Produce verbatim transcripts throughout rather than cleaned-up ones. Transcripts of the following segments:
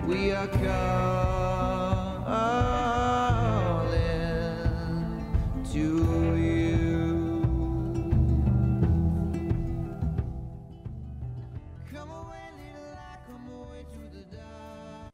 We are calling to you. Come away, little light, come away to the dark.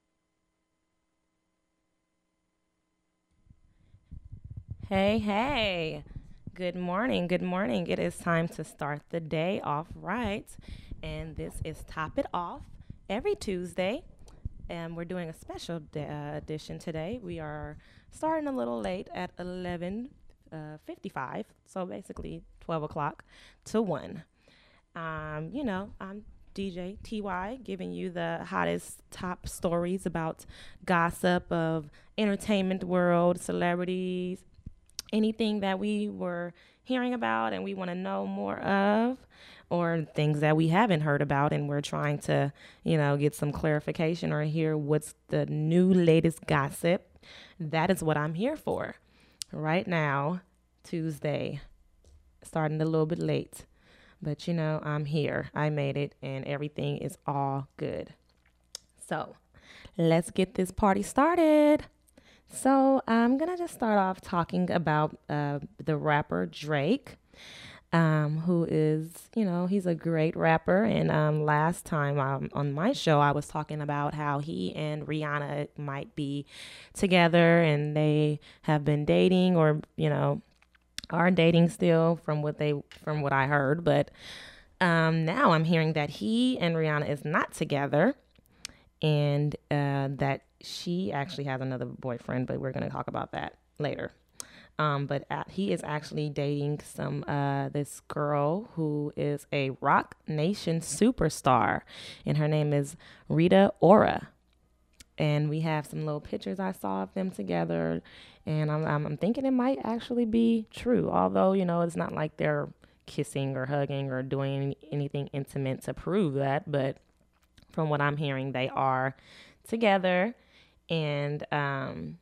Hey, hey. Good morning. Good morning. It is time to start the day off right. And this is Top It Off every Tuesday. And we're doing a special d- uh, edition today. We are starting a little late at eleven fifty-five. So basically twelve o'clock to one. Um, you know, I'm D J T Y giving you the hottest top stories about gossip of entertainment world, celebrities, anything that we were hearing about and we want to know more of, or things that we haven't heard about and we're trying to, you know, get some clarification or hear what's the new latest gossip. That is what I'm here for. Right now, Tuesday, starting a little bit late, but you know, I'm here. I made it and everything is all good. So, let's get this party started. So I'm gonna just start off talking about uh, the rapper Drake, um, who is, you know, he's a great rapper. And um, last time um, on my show, I was talking about how he and Rihanna might be together, and they have been dating, or you know, are dating still, from what they from what I heard. But um, now I'm hearing that he and Rihanna is not together, and uh, that she actually has another boyfriend, but we're going to talk about that later. Um, but uh, he is actually dating some uh, this girl who is a Rock Nation superstar, and her name is Rita Ora. And we have some little pictures I saw of them together, and I'm, I'm, I'm thinking it might actually be true. Although you know it's not like they're kissing or hugging or doing any, anything intimate to prove that, but from what I'm hearing, they are together. And um,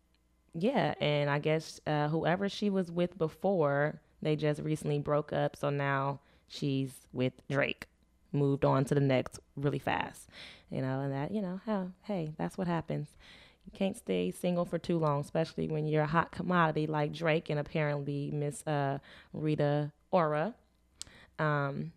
yeah, and I guess uh, whoever she was with before, they just recently broke up. So now she's with Drake, moved on to the next really fast. You know, and that, you know, how, hey, that's what happens. You can't stay single for too long, especially when you're a hot commodity like Drake and apparently Miss uh, Rita Ora. Um,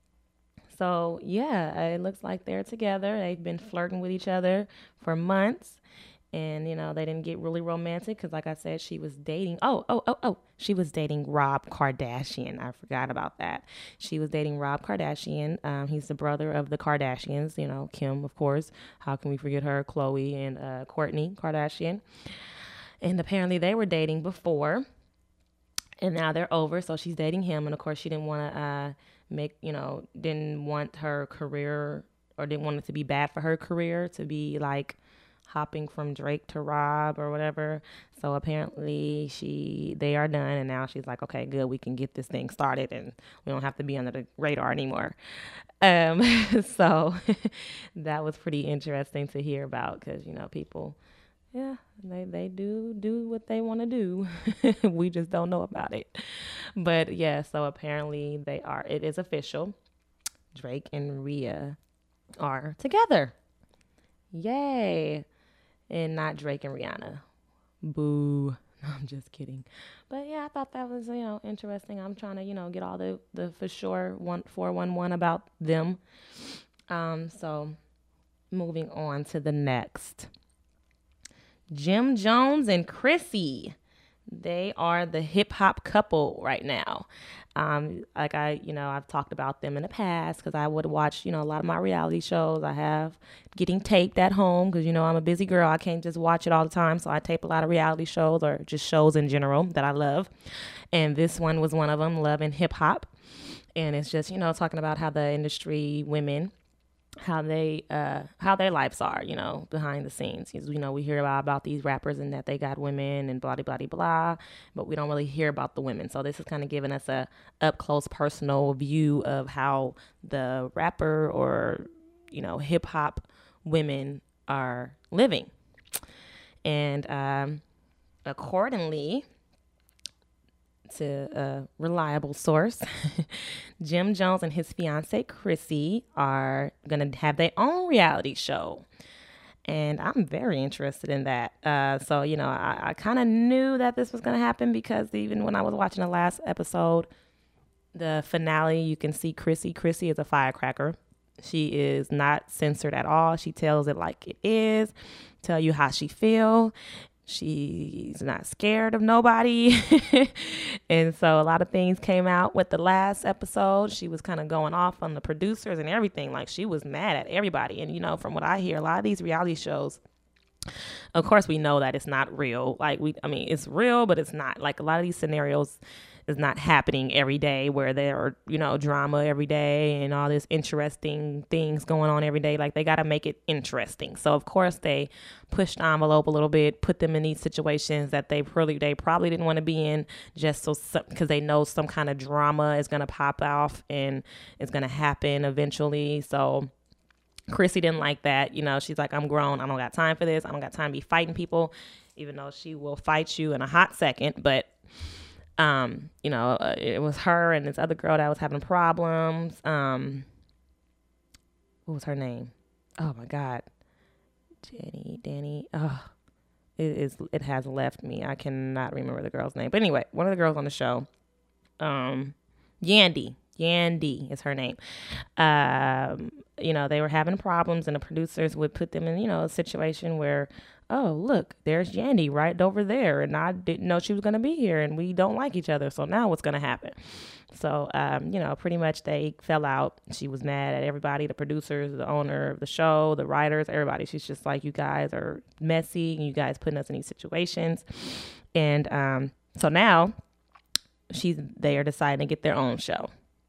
so yeah, uh, it looks like they're together. They've been flirting with each other for months, and you know they didn't get really romantic because, like I said, she was dating. Oh, oh, oh, oh, she was dating Rob Kardashian. I forgot about that. She was dating Rob Kardashian. Um, he's the brother of the Kardashians. You know, Kim, of course. How can we forget her? Khloe and uh, Kourtney Kardashian. And apparently they were dating before, and now they're over. So she's dating him, and of course she didn't want to uh, make, you know, didn't want her career, or didn't want it to be bad for her career to be like hopping from Drake to Rob or whatever. So apparently she they are done, and now she's like, okay, good, we can get this thing started, and we don't have to be under the radar anymore. Um, so that was pretty interesting to hear about because you know people yeah, they they do do what they want to do. We just don't know about it. But yeah, so apparently they are. It is official. Drake and Rhea are together. Yay! And not Drake and Rihanna. Boo. No, I'm just kidding. But yeah, I thought that was, you know, interesting. I'm trying to, you know, get all the the for sure one four one one about them. Um, so moving on to the next. Jim Jones and Chrissy. They are the hip hop couple right now. Um, like I, you know, I've talked about them in the past because I would watch, you know, a lot of my reality shows. I have getting taped at home because, you know, I'm a busy girl. I can't just watch it all the time. So I tape a lot of reality shows or just shows in general that I love. And this one was one of them, Love and Hip Hop. And it's just, you know, talking about how the industry women, how they uh how their lives are, you know, behind the scenes. 'Cause, you know, we hear about, about these rappers and that they got women and blah blah blah blah, but we don't really hear about the women. So this is kind of giving us a up close personal view of how the rapper or, you know, hip hop women are living. And um accordingly to a reliable source, Jim Jones and his fiance Chrissy are gonna have their own reality show. And I'm very interested in that. Uh, so, you know, I, I kind of knew that this was going to happen because even when I was watching the last episode, the finale, you can see Chrissy. Chrissy is a firecracker. She is not censored at all. She tells it like it is, tell you how she feel. She's not scared of nobody. And so a lot of things came out with the last episode. She was kind of going off on the producers and everything. Like, she was mad at everybody. And, you know, from what I hear, a lot of these reality shows, of course, we know that it's not real. Like, we, I mean, it's real, but it's not. Like, a lot of these scenarios is not happening every day, where there are, you know, drama every day and all this interesting things going on every day. Like, they got to make it interesting. So, of course, they pushed the envelope a little bit, put them in these situations that they probably, they probably didn't want to be in, just so, because they know some kind of drama is going to pop off and it's going to happen eventually. So, Chrissy didn't like that. You know, she's like, I'm grown. I don't got time for this. I don't got time to be fighting people, even though she will fight you in a hot second. But, um, you know, uh, it was her and this other girl that was having problems. Um, what was her name? Oh, my God. Jenny, Danny. Oh, it is. It has left me. I cannot remember the girl's name. But anyway, one of the girls on the show, um, Yandy. Yandy is her name. Um, you know, they were having problems, and the producers would put them in, you know, a situation where, oh, look, there's Yandy right over there, and I didn't know she was going to be here, and we don't like each other, so now what's going to happen? So, um, you know, pretty much they fell out. She was mad at everybody, the producers, the owner of the show, the writers, everybody. She's just like, you guys are messy, and you guys putting us in these situations. And um, so now she's they are deciding to get their own show.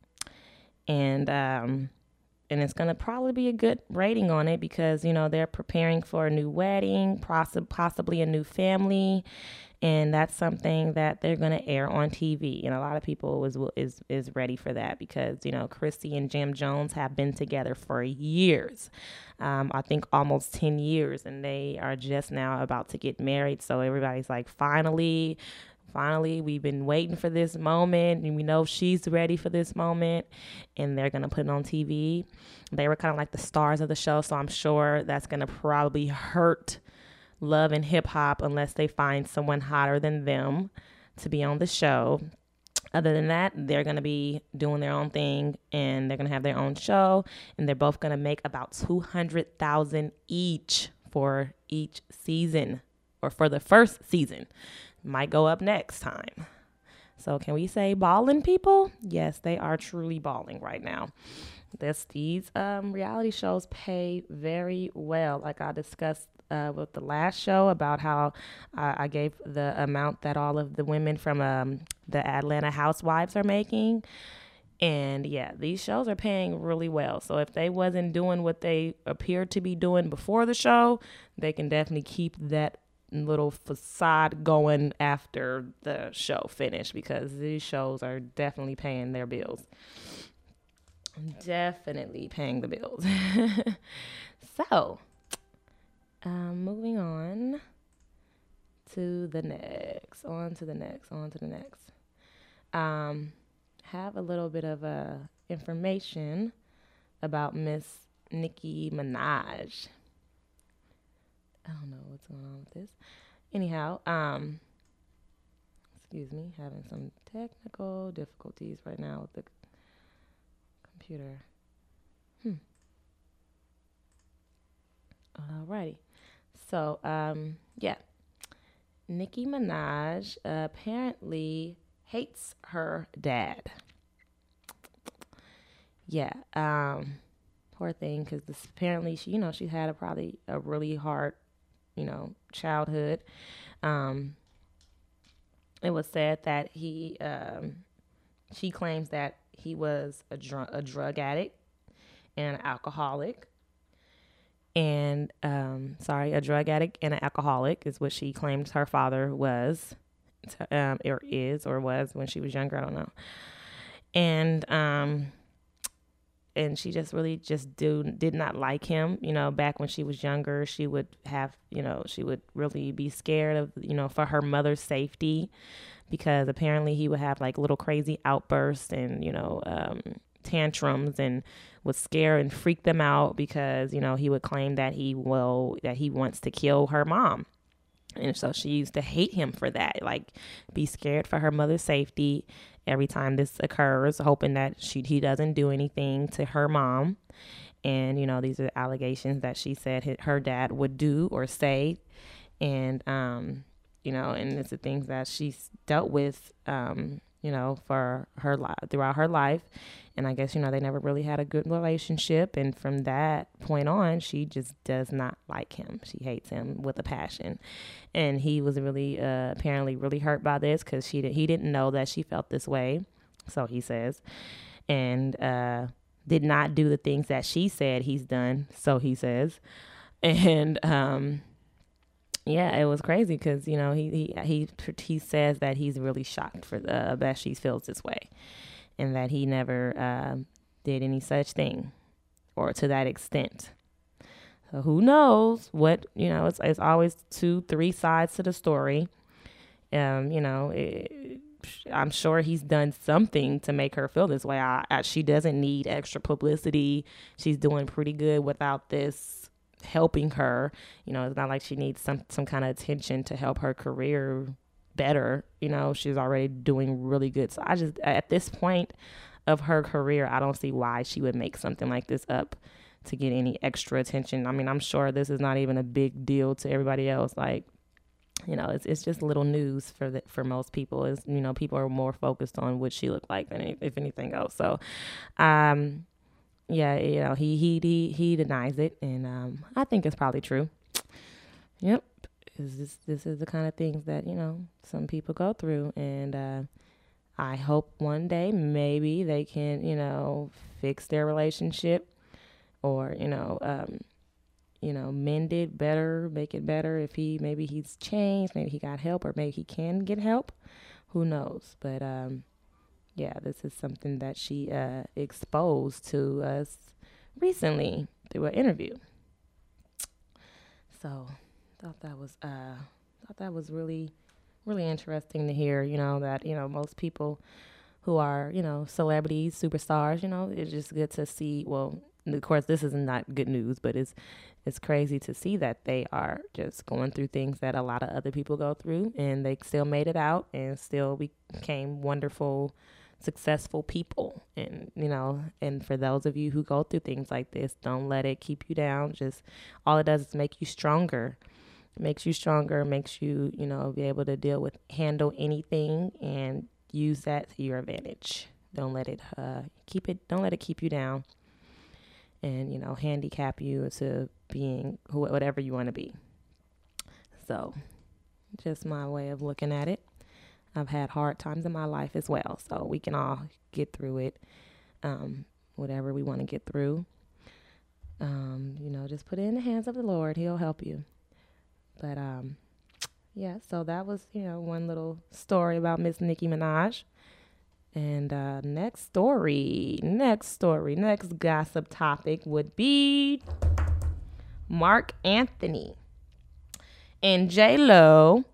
And um, and it's going to probably be a good rating on it because, you know, they're preparing for a new wedding, poss- possibly a new family. And that's something that they're going to air on T V. And a lot of people is, is, is ready for that because, you know, Chrissy and Jim Jones have been together for years. Um, I think almost ten years. And they are just now about to get married. So everybody's like, finally, Finally, we've been waiting for this moment, and we know she's ready for this moment, and they're going to put it on T V. They were kind of like the stars of the show, so I'm sure that's going to probably hurt Love and Hip Hop unless they find someone hotter than them to be on the show. Other than that, they're going to be doing their own thing, and they're going to have their own show, and they're both going to make about two hundred thousand dollars each for each season, or for the first season. Might go up next time. So can we say balling, people? Yes, they are truly balling right now. This, these um, reality shows pay very well. Like I discussed uh, with the last show about how uh, I gave the amount that all of the women from um, the Atlanta Housewives are making. And yeah, these shows are paying really well. So if they wasn't doing what they appeared to be doing before the show, they can definitely keep that little facade going after the show finished because these shows are definitely paying their bills. Definitely paying the bills. So, um, moving on to the next, on to the next, on to the next. Um, have a little bit of uh, information about Miss Nicki Minaj. I don't know what's going on with this. Anyhow, um, excuse me, having some technical difficulties right now with the computer. Hmm. Alrighty. So, um, yeah. Nicki Minaj uh, apparently hates her dad. Yeah. Um, poor thing, because this apparently she, you know, she had a probably a really hard, you know, childhood. Um, it was said that he, um, she claims that he was a, dr- a drug addict and an alcoholic. And, um, sorry, a drug addict and an alcoholic is what she claims her father was, um, or is, or was when she was younger. I don't know. And, um, and she just really just do, did not like him. You know, back when she was younger, she would have, you know, she would really be scared of, you know, for her mother's safety, because apparently he would have like little crazy outbursts and, you know, um, tantrums and would scare and freak them out because, you know, he would claim that he will, that he wants to kill her mom. And so she used to hate him for that, like be scared for her mother's safety every time this occurs, hoping that she he doesn't do anything to her mom. And, you know, these are allegations that she said her dad would do or say. And, um, you know, and it's the things that she's dealt with, um, you know, for her life, throughout her life. And I guess, you know, they never really had a good relationship. And from that point on, she just does not like him. She hates him with a passion. And he was really, uh, apparently really hurt by this because she did, he didn't know that she felt this way. So he says, and uh, did not do the things that she said he's done. So he says, and um, yeah, it was crazy because, you know, he, he, he, he says that he's really shocked for the, that she feels this way. And that he never uh, did any such thing or to that extent. So who knows what, you know, it's, it's always two, three sides to the story. Um, you know, it, I'm sure he's done something to make her feel this way. I, I, she doesn't need extra publicity. She's doing pretty good without this helping her. You know, it's not like she needs some, some kind of attention to help her career better. You know, she's already doing really good. So I just, at this point of her career, I don't see why she would make something like this up to get any extra attention. I mean, I'm sure this is not even a big deal to everybody else. Like, you know, it's it's just little news for the, for most people. Is, you know, people are more focused on what she looked like than any, if anything else. So, um, yeah, you know, he he he he denies it, and um, I think it's probably true. Yep. Is this this is the kind of things that, you know, some people go through, and uh, I hope one day maybe they can, you know, fix their relationship, or, you know, um, you know, mend it better, make it better. If he maybe he's changed, maybe he got help, or maybe he can get help. Who knows? But um, yeah, this is something that she uh, exposed to us recently through an interview. So. Thought that was uh thought that was really really interesting to hear, you know, that, you know, most people who are, you know, celebrities, superstars, you know, it's just good to see. Well, of course, this is not good news, but it's it's crazy to see that they are just going through things that a lot of other people go through, and they still made it out and still became wonderful, successful people. And, you know, and for those of you who go through things like this, don't let it keep you down. Just all it does is make you stronger. Makes you stronger, makes you, you know, be able to deal with, handle anything, and use that to your advantage. Don't let it uh, keep it, don't let it keep you down and, you know, handicap you to being who, whatever you want to be. So just my way of looking at it. I've had hard times in my life as well, so we can all get through it, um, whatever we want to get through. Um, you know, just put it in the hands of the Lord. He'll help you. But, um, yeah, so that was, you know, one little story about Miss Nicki Minaj. And uh, next story, next story, next gossip topic would be Marc Anthony and J-Lo.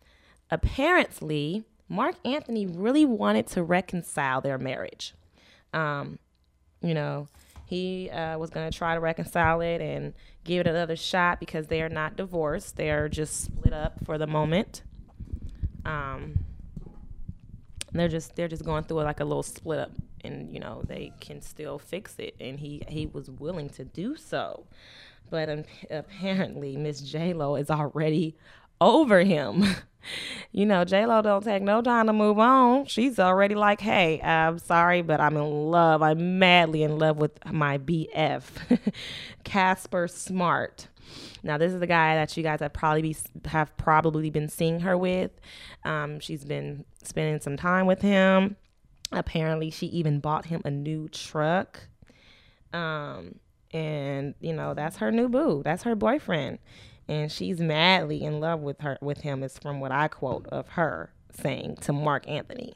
Apparently, Marc Anthony really wanted to reconcile their marriage. Um, you know, he uh, was going to try to reconcile it and give it another shot because they are not divorced. They are just split up for the moment. Um, they're just they're just going through like a little split up, and, you know, they can still fix it. And he he was willing to do so, but um, apparently Miss J-Lo is already over him. You know, J-Lo don't take no time to move on. She's already like, hey, I'm sorry, but I'm in love. I'm madly in love with my B F, Casper Smart. Now, this is the guy that you guys have probably be, have probably been seeing her with. Um, she's been spending some time with him. Apparently, she even bought him a new truck. Um, and, you know, that's her new boo. That's her boyfriend. And she's madly in love with her, with him, is from what I quote of her saying to Marc Anthony.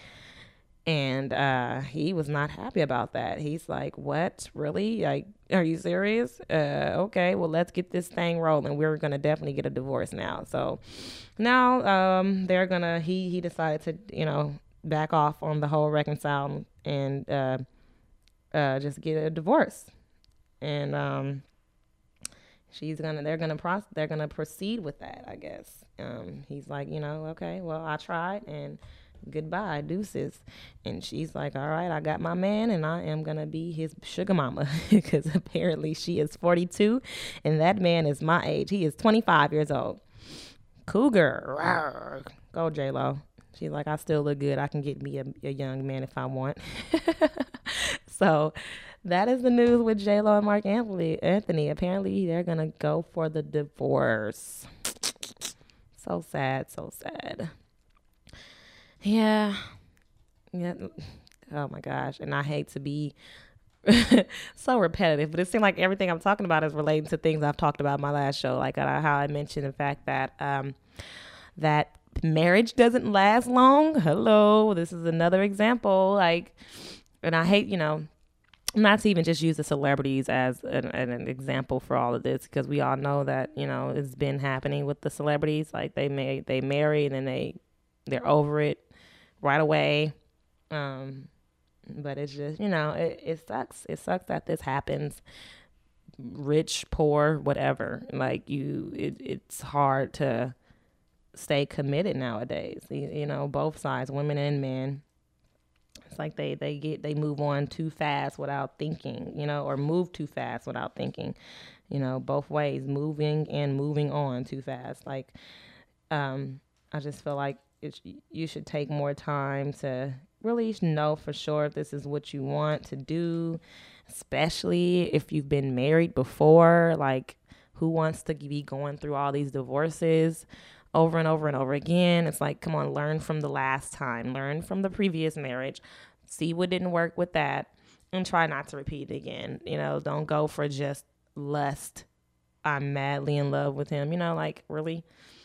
And uh, he was not happy about that. He's like, what? Really? Like, are you serious? Uh, okay, well, let's get this thing rolling. We're going to definitely get a divorce now. So now um, they're going to, he he decided to, you know, back off on the whole reconcile and uh, uh, just get a divorce. And um, she's gonna, they're gonna process, they're gonna proceed with that, I guess. Um, he's like, you know, okay, well, I tried, and goodbye, deuces. And she's like, all right, I got my man, and I am gonna be his sugar mama, because apparently she is forty-two, and that man is my age. He is twenty-five years old. Cougar, rawr. Go J-Lo. She's like, I still look good. I can get me a, a young man if I want. So that is the news with J-Lo and Mark Anthony. Anthony. Apparently, they're gonna go for the divorce. So sad, so sad. Yeah. Yeah. Oh my gosh. And I hate to be so repetitive, but it seems like everything I'm talking about is relating to things I've talked about in my last show. Like uh, how I mentioned the fact that um, that marriage doesn't last long. Hello. This is another example. Like, and I hate, you know, not to even just use the celebrities as an, an example for all of this, because we all know that, you know, it's been happening with the celebrities. Like they may, they marry and then they, they're over it right away. Um, but it's just, you know, it, it sucks. It sucks that this happens. Rich, poor, whatever. Like you, it, it's hard to stay committed nowadays. You, you know, both sides, women and men. It's like they, they get, they move on too fast without thinking, you know, or move too fast without thinking, you know, both ways, moving and moving on too fast. Like, um, I just feel like it, you should take more time to really know for sure if this is what you want to do, especially if you've been married before. Like, who wants to be going through all these divorces over and over and over again? It's like, come on, learn from the last time, learn from the previous marriage, see what didn't work with that, and try not to repeat it again. You know, don't go for just lust. I'm madly in love with him. You know, like really,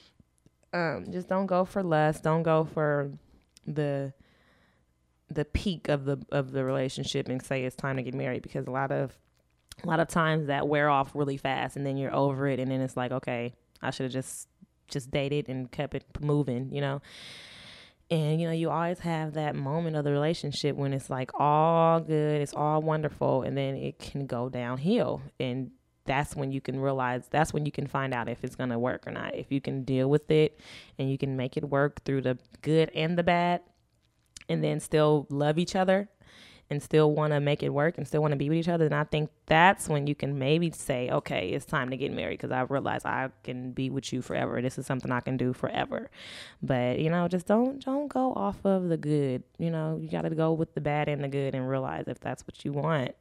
um, just don't go for lust. Don't go for the the peak of the of the relationship and say it's time to get married, because a lot of a lot of times that wear off really fast, and then you're over it, and then it's like, okay, I should have just just dated and kept it moving, you know. And, you know, you always have that moment of the relationship when it's like all good, it's all wonderful, and then it can go downhill. And that's when you can realize, that's when you can find out if it's going to work or not. If you can deal with it and you can make it work through the good and the bad, and then still love each other and still want to make it work and still want to be with each other, then I think that's when you can maybe say, okay, it's time to get married, because I realize I can be with you forever. This is something I can do forever. But, you know, just don't don't go off of the good. You know, you got to go with the bad and the good and realize if that's what you want.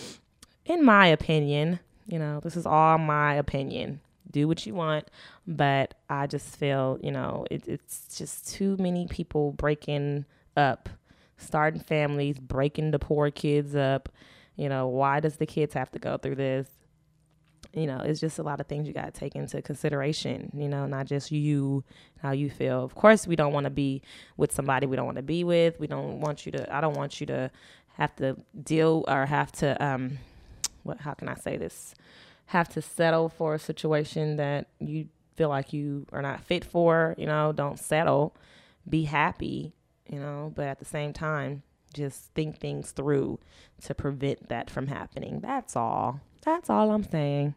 In my opinion, you know, this is all my opinion. Do what you want, but I just feel, you know, it, it's just too many people breaking up, starting families, breaking the poor kids up. You know, why does the kids have to go through this? You know, it's just a lot of things you got to take into consideration, you know, not just you, how you feel. Of course, we don't want to be with somebody we don't want to be with. We don't want you to, I don't want you to have to deal or have to, um, what, how can I say this? Have to settle for a situation that you feel like you are not fit for. You know, don't settle, be happy. You know, but at the same time, just think things through to prevent that from happening. That's all. That's all I'm saying.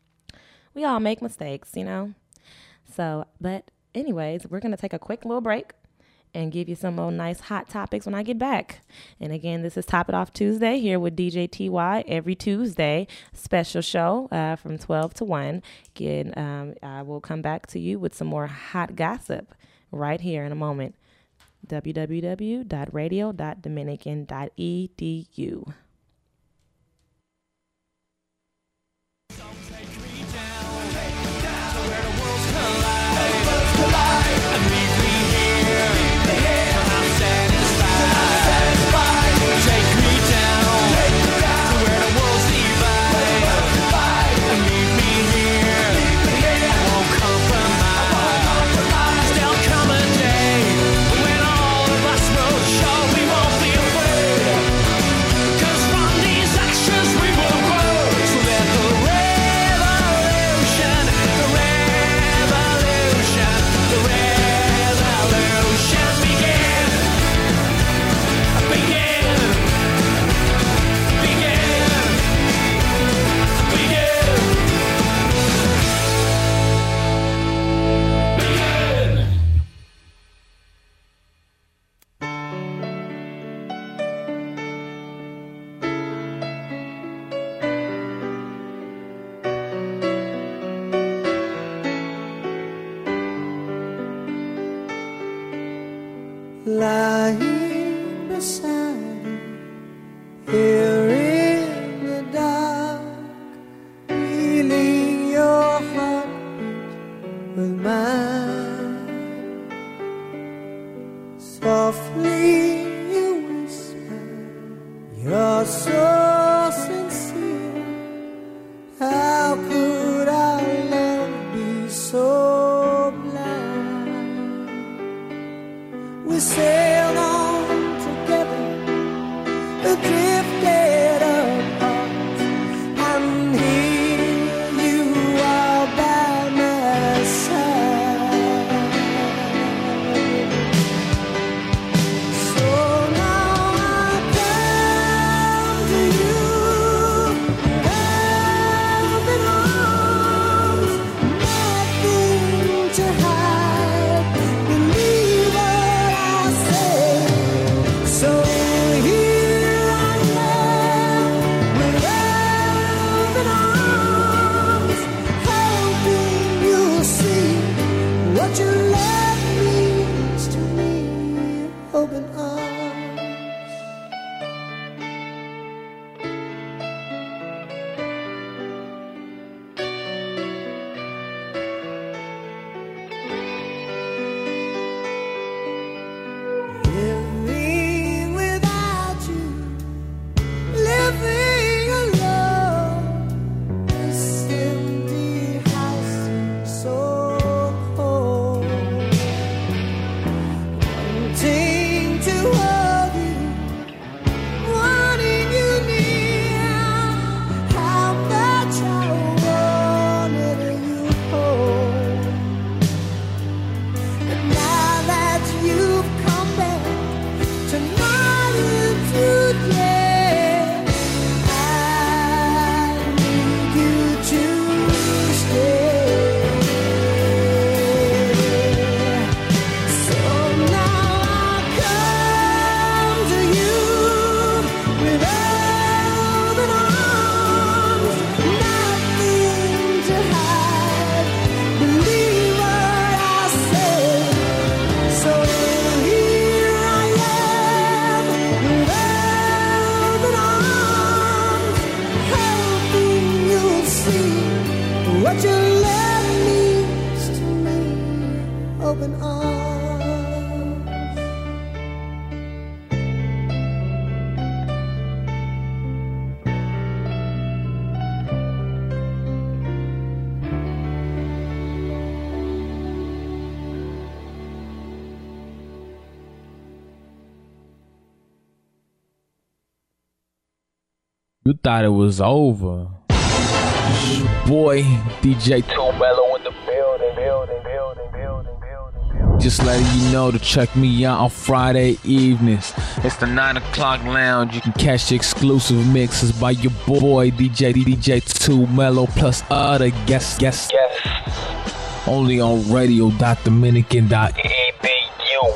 We all make mistakes, you know. So, but anyways, we're going to take a quick little break and give you some more nice hot topics when I get back. And again, this is Top It Off Tuesday here with D J T Y every Tuesday. Special show uh, from twelve to one. Again, um, I will come back to you with some more hot gossip right here in a moment. w w w dot radio dot dominican dot e d u. Cause lying beside you, here in the dark, feeling your heartbeat with mine. Softly you whisper, you're so sincere. How could our love be so blind? We sailed on together, drifted apart, and here you are by my side. So now I come to you, open arms, nothing to hide. Believe what I say. So here I am, with open arms, hoping you'll see what your love means to me. Open arms. Living without you, living alone, this empty house seems so cold. Wanting to hold you, wanting you near, how much I wanted you home. And now that you've come back tonight and today, I need you to stay. So now I come to you with open arms, nothing to hide. Believe what I say. So here I am, with open arms, hoping you'll see what your love means to me. Open arms. You thought it was over. Boy, D J Two Mellow in the building, building, building, building, building, building. Just letting you know to check me out on Friday evenings. It's the nine o'clock lounge. You can catch the exclusive mixes by your boy D J D J Two Mellow plus other guests, guests, guests. Only on radio dot dominican dot e d u.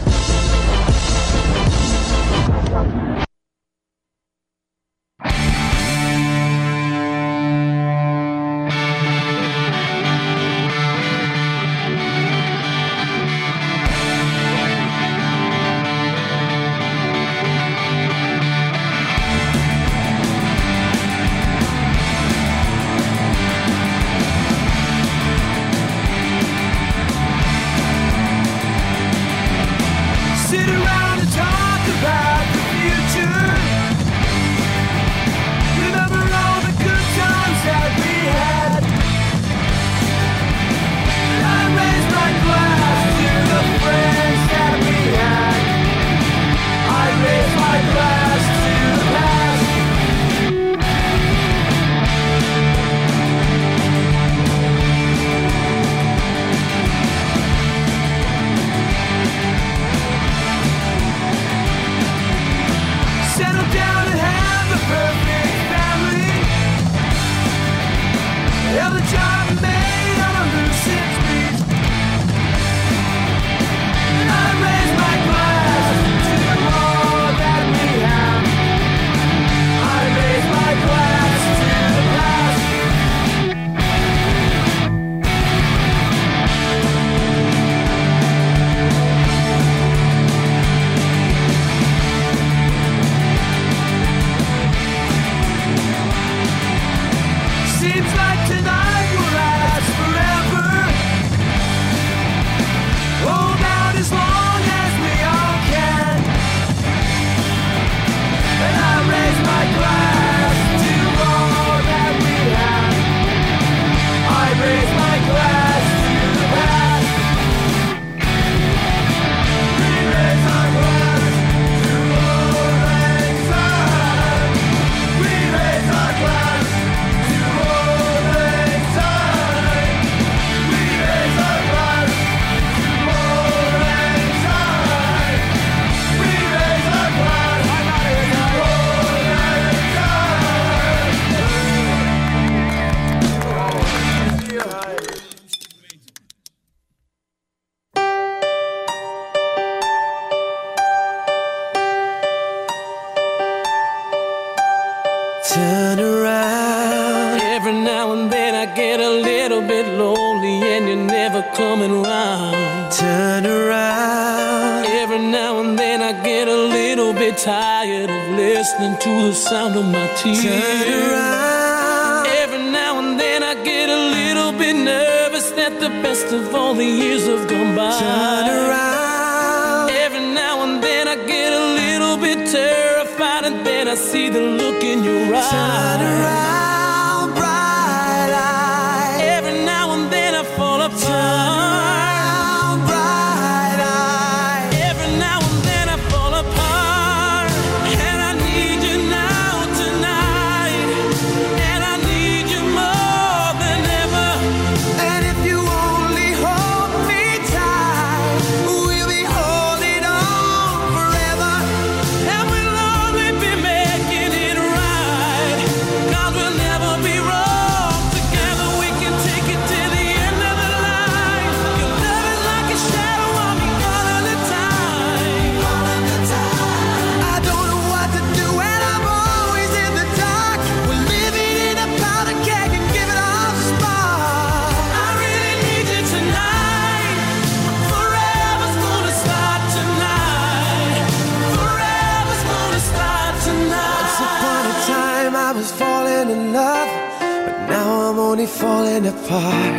never coming round. Turn around. Every now and then I get a little bit tired of listening to the sound of my tears. Turn around. Every now and then I get a little bit nervous that the best of all the years have gone by. Turn around. Every now and then I get a little bit terrified, and then I see the look in your eyes. Turn around, bright eyes. Every now and then I fall apart. Turn around, bright eyes. Every now and then I fall apart, and I need you now tonight, and I need you more than ever. And if you only hold me tight, we'll be holding on forever. And we'll only be making it right, 'cause we'll never be wrong. Together we can take it to the end of the line. Your love is like a shadow on me all of the time. All of the time. I don't know what to do and I'm always in the dark. We're living in a powder keg and giving off spark. I really need you tonight. Forever's gonna start tonight. Forever's gonna start tonight. Once upon a time I was falling in love, but now I'm only falling apart.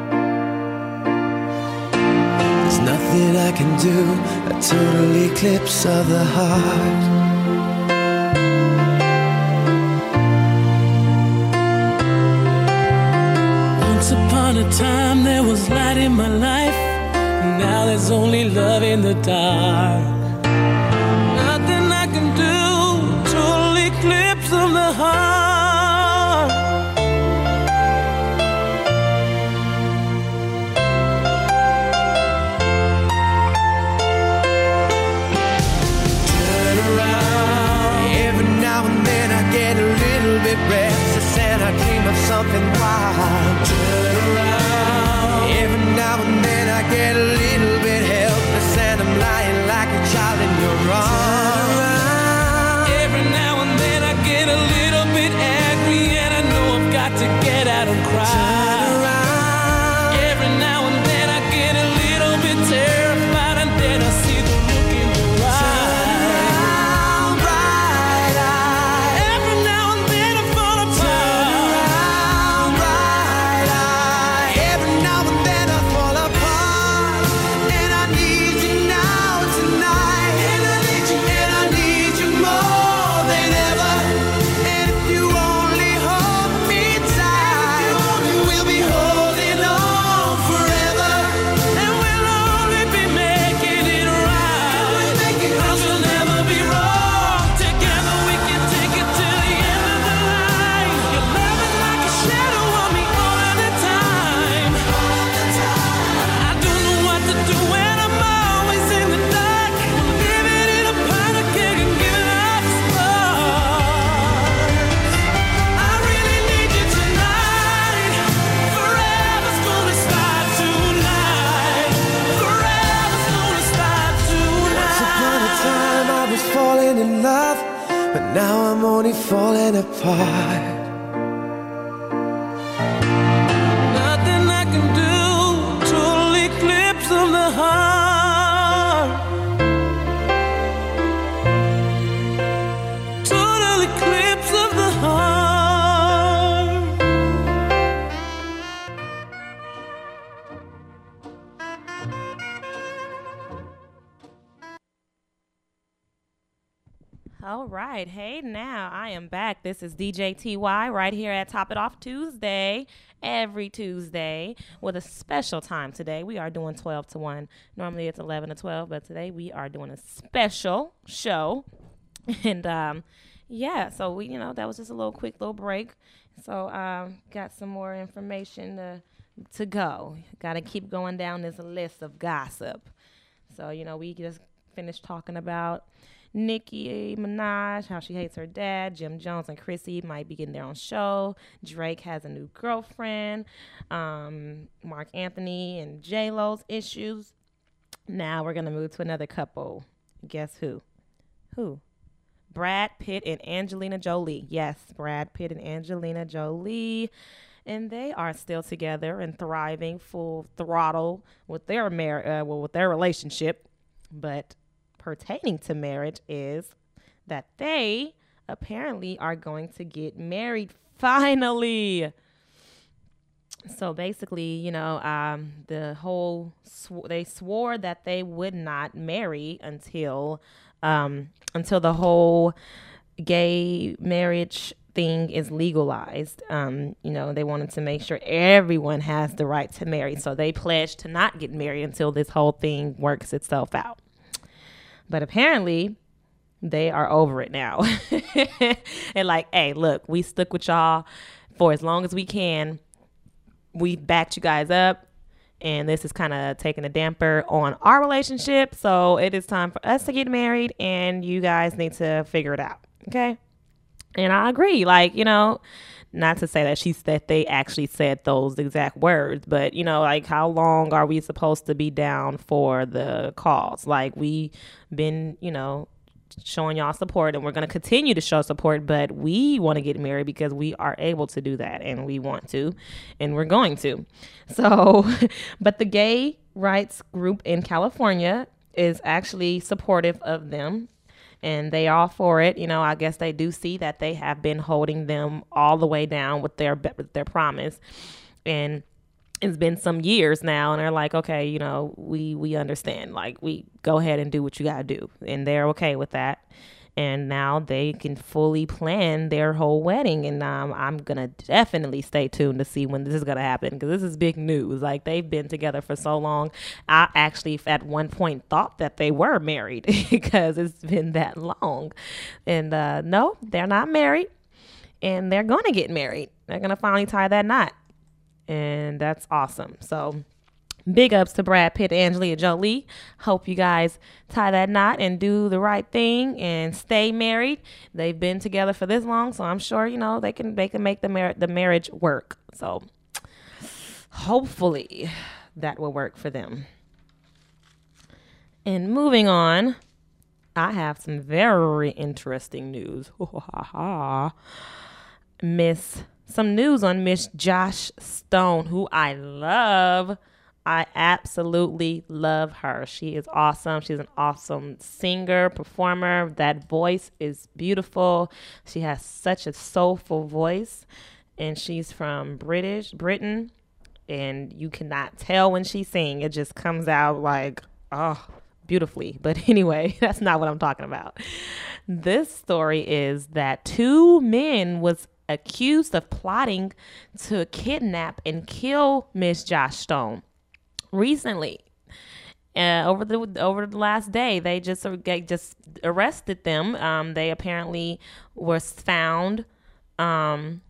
There's nothing I can do, a total eclipse of the heart. Once upon a time there was light in my life. Now there's only love in the dark. Nothing I can do, total eclipse of the heart. Turn around. Every now and then I get a little bit restless and I dream of something wild. Turn around. Every now and then I get a little bit helpless and I'm lying like a child in your arms. Turn around. Every now and then I get a little bit angry, and I know I've got to get out and cry. Turn around. Every now and then I get a little bit terrified, and then I see the look in your eyes. Bright eyes. Every now and then I fall apart. Bright eyes. Every now and then I fall apart, and I need you now tonight. And I need you, and I need you more than ever. And if you only hold me tight, we'll be holding on forever. And we'll only be making it right, 'cause we'll never be wrong. Together we can take it to the end of the line. Your love is like a shadow on me all of the time. I don't know what to do when I'm always in the dark. Living in a powder keg and giving off sparks. I really need you tonight. Forever's gonna start tonight. Forever's gonna start Once upon a tonight. time I was falling in love, but now I'm only falling apart. Nothing I can do, total eclipse of the heart. Total eclipse of the heart. All right. Hey, now I am back. This is D J T Y right here at Top It Off Tuesday, every Tuesday, with a special time today. We are doing twelve to one. Normally it's eleven to twelve, but today we are doing a special show. And um, yeah, so we, you know, that was just a little quick little break. So um, got some more information to, to go. Got to keep going down this list of gossip. So, you know, we just finished talking about Nicki Minaj, how she hates her dad. Jim Jones and Chrissy might be getting their own show. Drake has a new girlfriend. Um, Mark Anthony and J-Lo's issues. Now we're going to move to another couple. Guess who? Who? Brad Pitt and Angelina Jolie. Yes, Brad Pitt and Angelina Jolie. and they are still together and thriving full throttle with their mar- uh, well, with their relationship. But pertaining to marriage is that they apparently are going to get married finally. So basically, you know, um, the whole sw- they swore that they would not marry until um, until the whole gay marriage thing is legalized. Um, you know, they wanted to make sure everyone has the right to marry. So they pledged to not get married until this whole thing works itself out. But apparently, they are over it now. And like, hey, look, we stuck with y'all for as long as we can. We backed you guys up. And this is kind of taking a damper on our relationship. So it is time for us to get married. And you guys need to figure it out. Okay? And I agree. Like, you know, not to say that she said they actually said those exact words, but, you know, like, how long are we supposed to be down for the cause? Like, we been, you know, showing y'all support, and we're going to continue to show support, but we want to get married because we are able to do that, and we want to, and we're going to. So, but the gay rights group in California is actually supportive of them. And they are all for it. You know, I guess they do see that they have been holding them all the way down with their with their promise. And it's been some years now. And they're like, okay, you know, we, we understand. Like, we go ahead and do what you got to do. And they're okay with that. And now they can fully plan their whole wedding. And um, I'm going to definitely stay tuned to see when this is going to happen, because this is big news. Like, they've been together for so long. I actually at one point thought that they were married because it's been that long. And uh, no, they're not married. And they're going to get married. They're going to finally tie that knot. And that's awesome. So big ups to Brad Pitt and Angelina Jolie. Hope you guys tie that knot and do the right thing and stay married. They've been together for this long, so I'm sure, you know, they can they can make the mar- the marriage work. So hopefully that will work for them. And moving on, I have some very interesting news. Miss some news on Miss Joss Stone, who I love. I absolutely love her. She is awesome. She's an awesome singer, performer. That voice is beautiful. She has such a soulful voice, and she's from British Britain, and you cannot tell when she sings. It just comes out like, oh, beautifully. But anyway, that's not what I'm talking about. This story is that two men was accused of plotting to kidnap and kill Miss Joss Stone. Recently, uh, over the over the last day, they just uh, just arrested them. Um, they apparently was found um,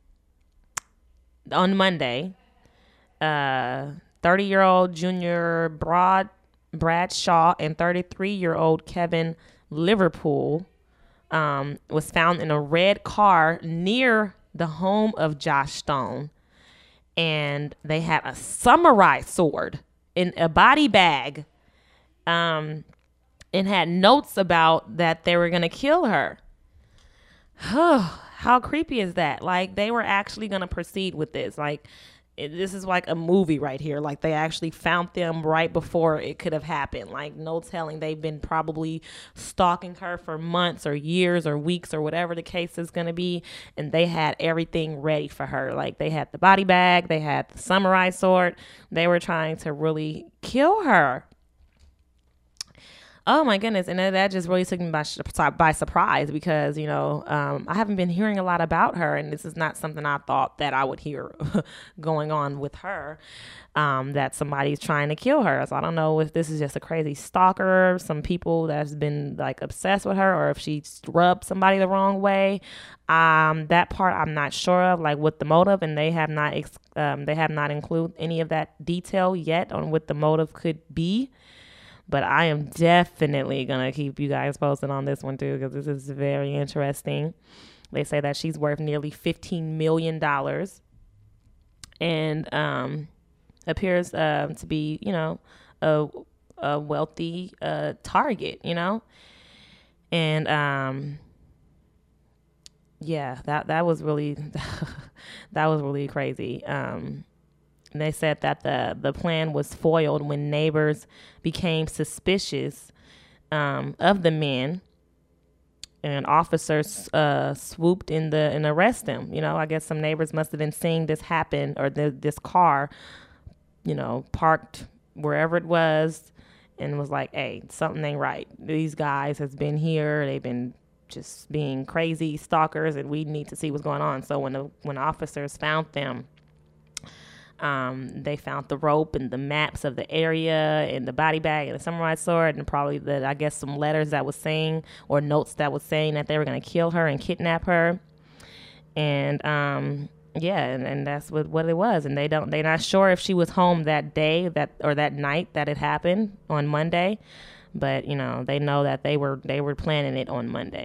on Monday. Uh, thirty-year-old Junior Broad Bradshaw and thirty-three-year-old Kevin Liverpool um, was found in a red car near the home of Joss Stone. And they had a samurai sword in a body bag, um, and had notes about that they were going to kill her. How creepy is that? Like, they were actually going to proceed with this. Like, it, this is like a movie right here. Like, they actually found them right before it could have happened. Like, no telling. They've been probably stalking her for months or years or weeks or whatever the case is going to be. And they had everything ready for her. Like, they had the body bag. They had the samurai sword. They were trying to really kill her. Oh my goodness. And that just really took me by, by surprise because, you know, um, I haven't been hearing a lot about her, and this is not something I thought that I would hear going on with her, um, that somebody's trying to kill her. So I don't know if this is just a crazy stalker, some people that's been like obsessed with her, or if she rubbed somebody the wrong way. Um, that part I'm not sure of, like what the motive, and they have not, ex- um, they have not included any of that detail yet on what the motive could be. But I am definitely going to keep you guys posted on this one, too, because this is very interesting. They say that she's worth nearly fifteen million dollars and um, appears uh, to be, you know, a, a wealthy uh, target, you know. And, um, yeah, that, that was really that was really crazy. Um, and they said that the, the plan was foiled when neighbors became suspicious um, of the men, and officers uh, swooped in the and arrest them. You know, I guess some neighbors must have been seeing this happen, or the, this car, you know, parked wherever it was, and was like, hey, something ain't right. These guys has been here. They've been just being crazy stalkers, and we need to see what's going on. So when the when officers found them, um, they found the rope and the maps of the area and the body bag and the samurai sword, and probably the I guess some letters that was saying, or notes that was saying that they were gonna kill her and kidnap her. And um, yeah, and, and that's what, what it was. And they don't they're not sure if she was home that day that or that night that it happened on Monday. But, you know, they know that they were they were planning it on Monday.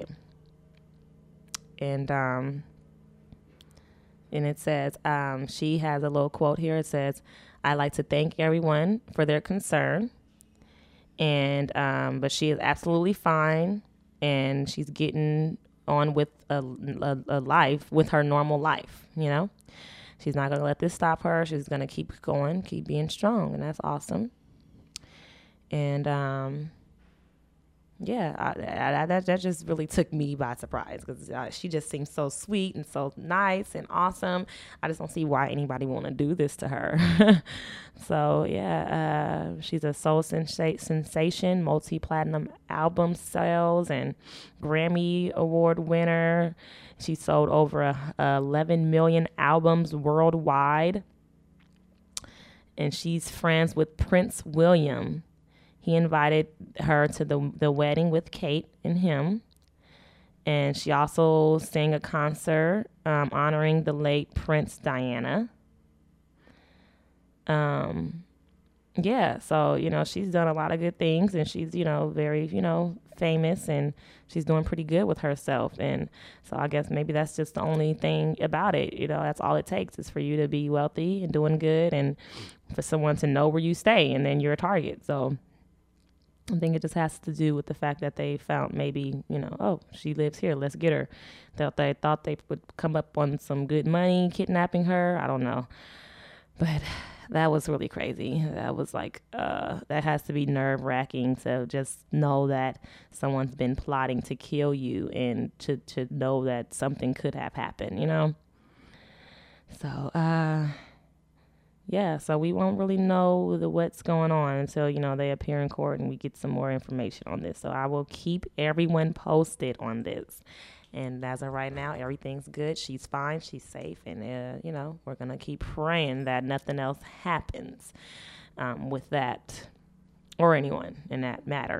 And um, and it says, um, she has a little quote here. It says, "I'd like to thank everyone for their concern. And um, but she is absolutely fine. And she's getting on with a, a, a life, with her normal life, you know. She's not going to let this stop her. She's going to keep going, keep being strong. And that's awesome." And um, yeah, I, I, that that just really took me by surprise, because uh, she just seems so sweet and so nice and awesome. I just don't see why anybody want to do this to her. So yeah, uh, she's a soul sensa- sensation, multi-platinum album sales, and Grammy Award winner. She sold over a, a eleven million albums worldwide, and she's friends with Prince William. He invited her to the the wedding with Kate and him. And she also sang a concert um, honoring the late Prince Diana. Um, yeah, so, you know, she's done a lot of good things, and she's, you know, very, you know, famous, and she's doing pretty good with herself. And so I guess maybe that's just the only thing about it. You know, that's all it takes is for you to be wealthy and doing good, and for someone to know where you stay, and then you're a target. So I think it just has to do with the fact that they found maybe, you know, oh, she lives here, let's get her. That they thought they would come up on some good money kidnapping her. I don't know. But that was really crazy. That was like, uh, that has to be nerve wracking to just know that someone's been plotting to kill you, and to, to know that something could have happened, you know? So, uh, yeah, so we won't really know the what's going on until, you know, they appear in court and we get some more information on this. So I will keep everyone posted on this. And as of right now, everything's good. She's fine. She's safe. And, uh, you know, we're going to keep praying that nothing else happens um, with that, or anyone in that matter.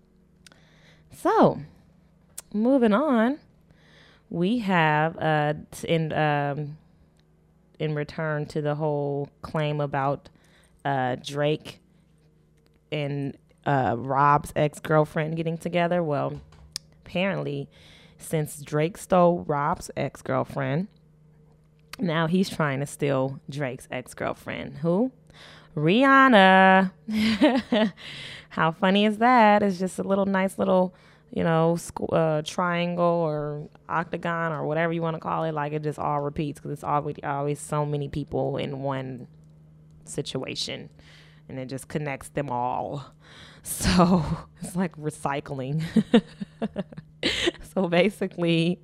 So moving on, we have uh, in... Um, in return to the whole claim about uh, Drake and uh, Rob's ex-girlfriend getting together. Well, apparently, since Drake stole Rob's ex-girlfriend, now he's trying to steal Drake's ex-girlfriend. Who? Rihanna. How funny is that? It's just a little nice little, you know, squ- uh, triangle or octagon or whatever you want to call it. Like, it just all repeats, because it's always, always so many people in one situation, and it just connects them all. So it's like recycling. So basically,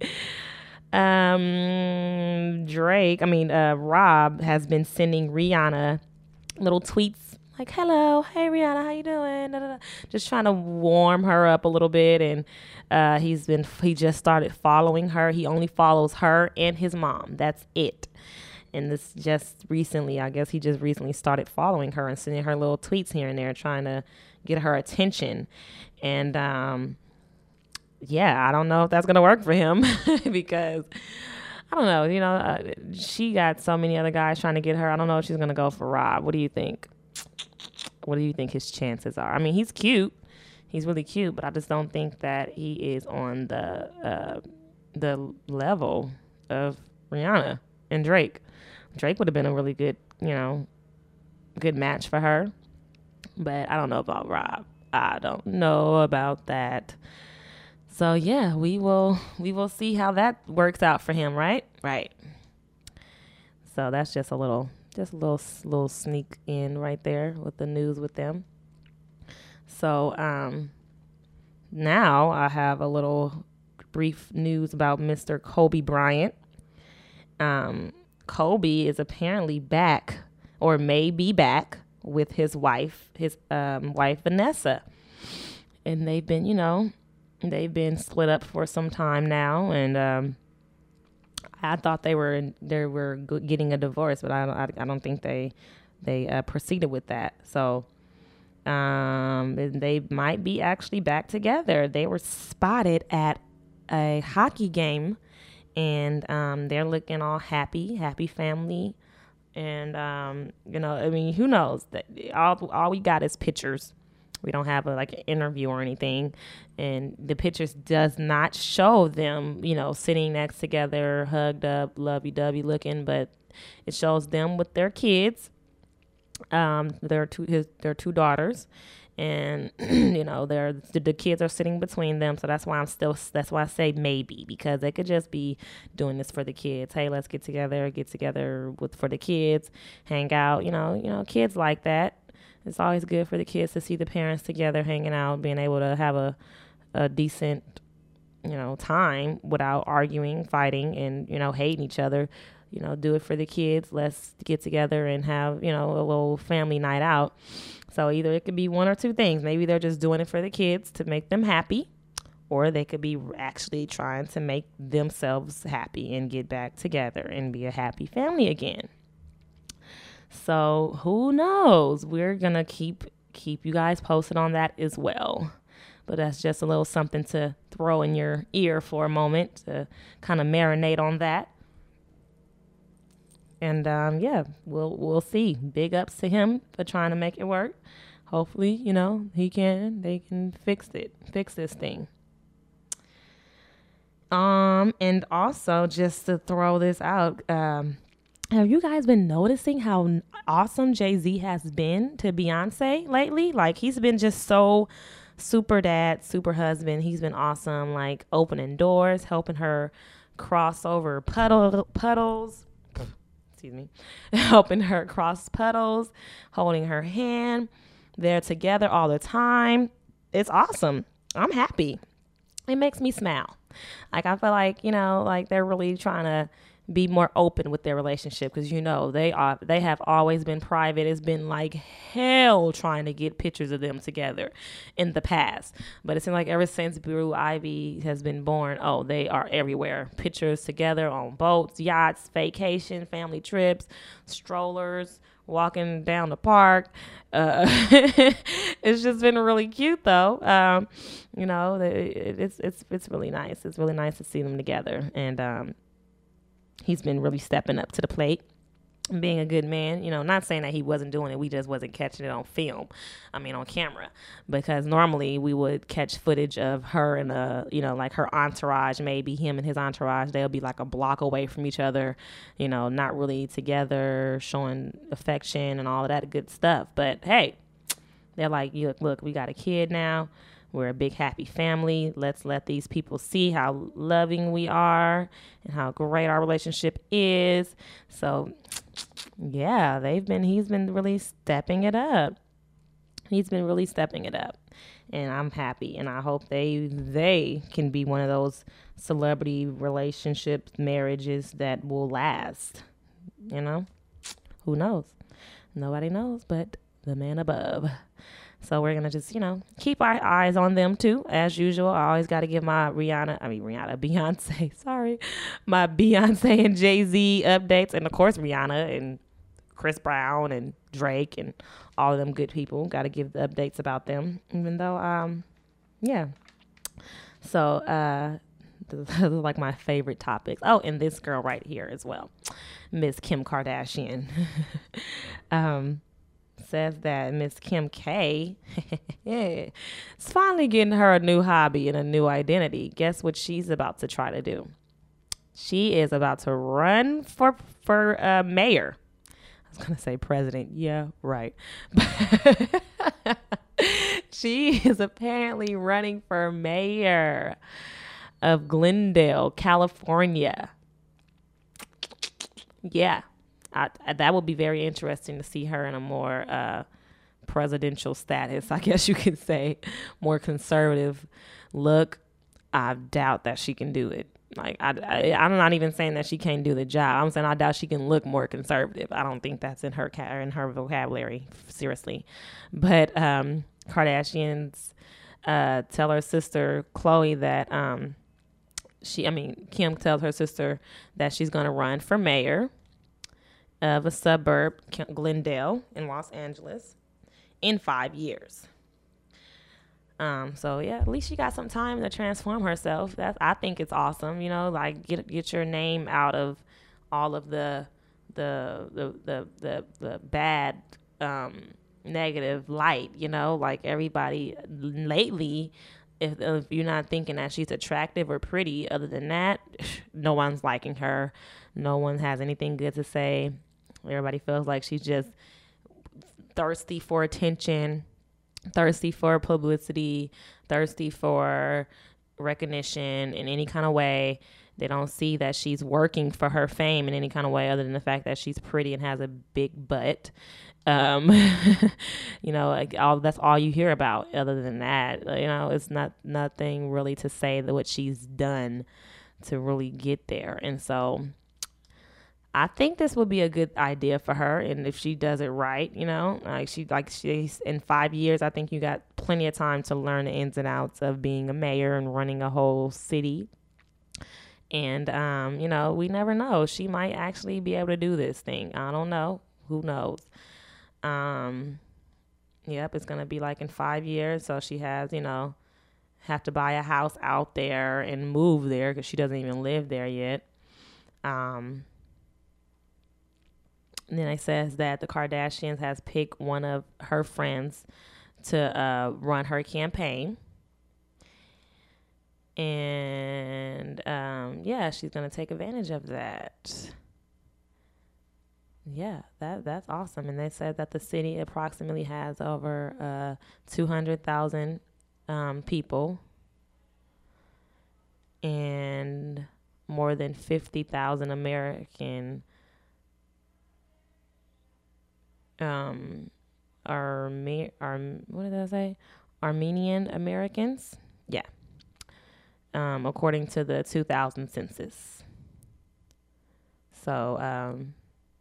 um, Drake, I mean, uh, Rob has been sending Rihanna little tweets like, hello, hey Rihanna, how you doing? Da, da, da. Just trying to warm her up a little bit. And uh, he's been, he just started following her. He only follows her and his mom. That's it. And this just recently, I guess he just recently started following her and sending her little tweets here and there, trying to get her attention. And um, yeah, I don't know if that's going to work for him because I don't know, you know, uh, she got so many other guys trying to get her. I don't know if she's going to go for Rob. What do you think? What do you think his chances are? I mean, he's cute. He's really cute, but I just don't think that he is on the uh, the level of Rihanna and Drake. Drake would have been a really good, you know, good match for her. But I don't know about Rob. I don't know about that. So yeah, we will we will see how that works out for him, right? Right. So that's just a little, just a little, s- little sneak in right there with the news with them. So um, now I have a little brief news about Mister Kobe Bryant. Um, Kobe is apparently back, or may be back, with his wife, his um, wife Vanessa, and they've been, you know, they've been split up for some time now, and um, I thought they were they were g- getting a divorce, but I don't, I, I don't think they they uh, proceeded with that. So um, they might be actually back together. They were spotted at a hockey game, and um, they're looking all happy, happy family. And um, you know, I mean, who knows? That all all we got is pictures. We don't have a, like an interview or anything, and the pictures does not show them, you know, sitting next together, hugged up, lovey-dovey looking, but it shows them with their kids, um, their two his their two daughters, and you know, they're the, the kids are sitting between them. So that's why I'm still that's why I say maybe, because they could just be doing this for the kids. Hey, let's get together, get together with for the kids, hang out. You know, you know, kids like that. It's always good for the kids to see the parents together, hanging out, being able to have a, a decent, you know, time without arguing, fighting, and, you know, hating each other. You know, do it for the kids. Let's get together and have, you know, a little family night out. So either it could be one or two things. Maybe they're just doing it for the kids to make them happy, or they could be actually trying to make themselves happy and get back together and be a happy family again. So who knows? We're gonna keep keep you guys posted on that as well. But that's just a little something to throw in your ear for a moment to kind of marinate on that. And um, yeah, we'll we'll see. Big ups to him for trying to make it work. Hopefully, you know, he can they can fix it, fix this thing. Um, and also just to throw this out, um. Have you guys been noticing how awesome Jay-Z has been to Beyonce lately? Like, he's been just so super dad, super husband. He's been awesome, like opening doors, helping her cross over puddle, puddles. Excuse me. Helping her cross puddles, holding her hand. They're together all the time. It's awesome. I'm happy. It makes me smile. Like, I feel like, you know, like they're really trying to be more open with their relationship, because you know they are they have always been private. It's been like hell trying to get pictures of them together in the past, but it seems like ever since Blue Ivy has been born, oh, they are everywhere. Pictures together on boats, yachts, vacation, family trips, strollers, walking down the park. Uh, it's just been really cute though. Um, you know, it, it's it's it's really nice. It's really nice to see them together, and um, he's been really stepping up to the plate and being a good man. You know, not saying that he wasn't doing it. We just wasn't catching it on film. I mean, on camera. Because normally we would catch footage of her and, a, you know, like her entourage, maybe him and his entourage. They'll be like a block away from each other, you know, not really together, showing affection and all of that good stuff. But, hey, they're like, look, look, we got a kid now. We're a big, happy family. Let's let these people see how loving we are and how great our relationship is. So, yeah, they've been, he's been really stepping it up. He's been really stepping it up. And I'm happy. And I hope they, they can be one of those celebrity relationships, marriages that will last. You know? Who knows? Nobody knows but the man above. So we're going to just, you know, keep our eyes on them, too. As usual, I always got to give my Rihanna, I mean, Rihanna, Beyonce, sorry, my Beyonce and Jay-Z updates. And, of course, Rihanna and Chris Brown and Drake and all of them good people. Got to give the updates about them, even though, um, yeah. So, uh, those are like my favorite topics. Oh, and this girl right here as well, Miss Kim Kardashian. um. Says that Miss Kim K is finally getting her a new hobby and a new identity. Guess what she's about to try to do? She is about to run for for uh, mayor. I was going to say president. Yeah, right. She is apparently running for mayor of Glendale, California. Yeah. I, that would be very interesting to see her in a more uh, presidential status, I guess you could say, more conservative look. I doubt that she can do it. Like, I, I, I'm not even saying that she can't do the job. I'm saying I doubt she can look more conservative. I don't think that's in her ca- in her vocabulary, seriously. But um, Kardashians uh, tell her sister Khloe that um, she, I mean, Kim tells her sister that she's going to run for mayor of a suburb, Glendale, in Los Angeles, in five years. Um, so yeah, at least she got some time to transform herself. That's, I think it's awesome, you know, like get get your name out of all of the the the the the, the bad um, negative light, you know, like everybody lately. If, if you're not thinking that she's attractive or pretty, other than that, no one's liking her. No one has anything good to say. Everybody feels like she's just thirsty for attention, thirsty for publicity, thirsty for recognition in any kind of way. They don't see that she's working for her fame in any kind of way other than the fact that she's pretty and has a big butt. Um, you know, like all that's all you hear about. Other than that, you know, it's not nothing really to say that what she's done to really get there. And so I think this would be a good idea for her, and if she does it right, you know, like she like she's in five years, I think you got plenty of time to learn the ins and outs of being a mayor and running a whole city. And um, you know, we never know. She might actually be able to do this thing. I don't know. Who knows? Um, yep, it's gonna be like in five years. So she has, you know, have to buy a house out there and move there because she doesn't even live there yet. Um. And then it says that the Kardashians has picked one of her friends to uh, run her campaign. And, um, yeah, she's going to take advantage of that. Yeah, that that's awesome. And they said that the city approximately has over uh, two hundred thousand um, people and more than fifty thousand American Um, Arme- Arm- what did I say? Armenian Americans? Yeah. Um, according to the two thousand census. So, um,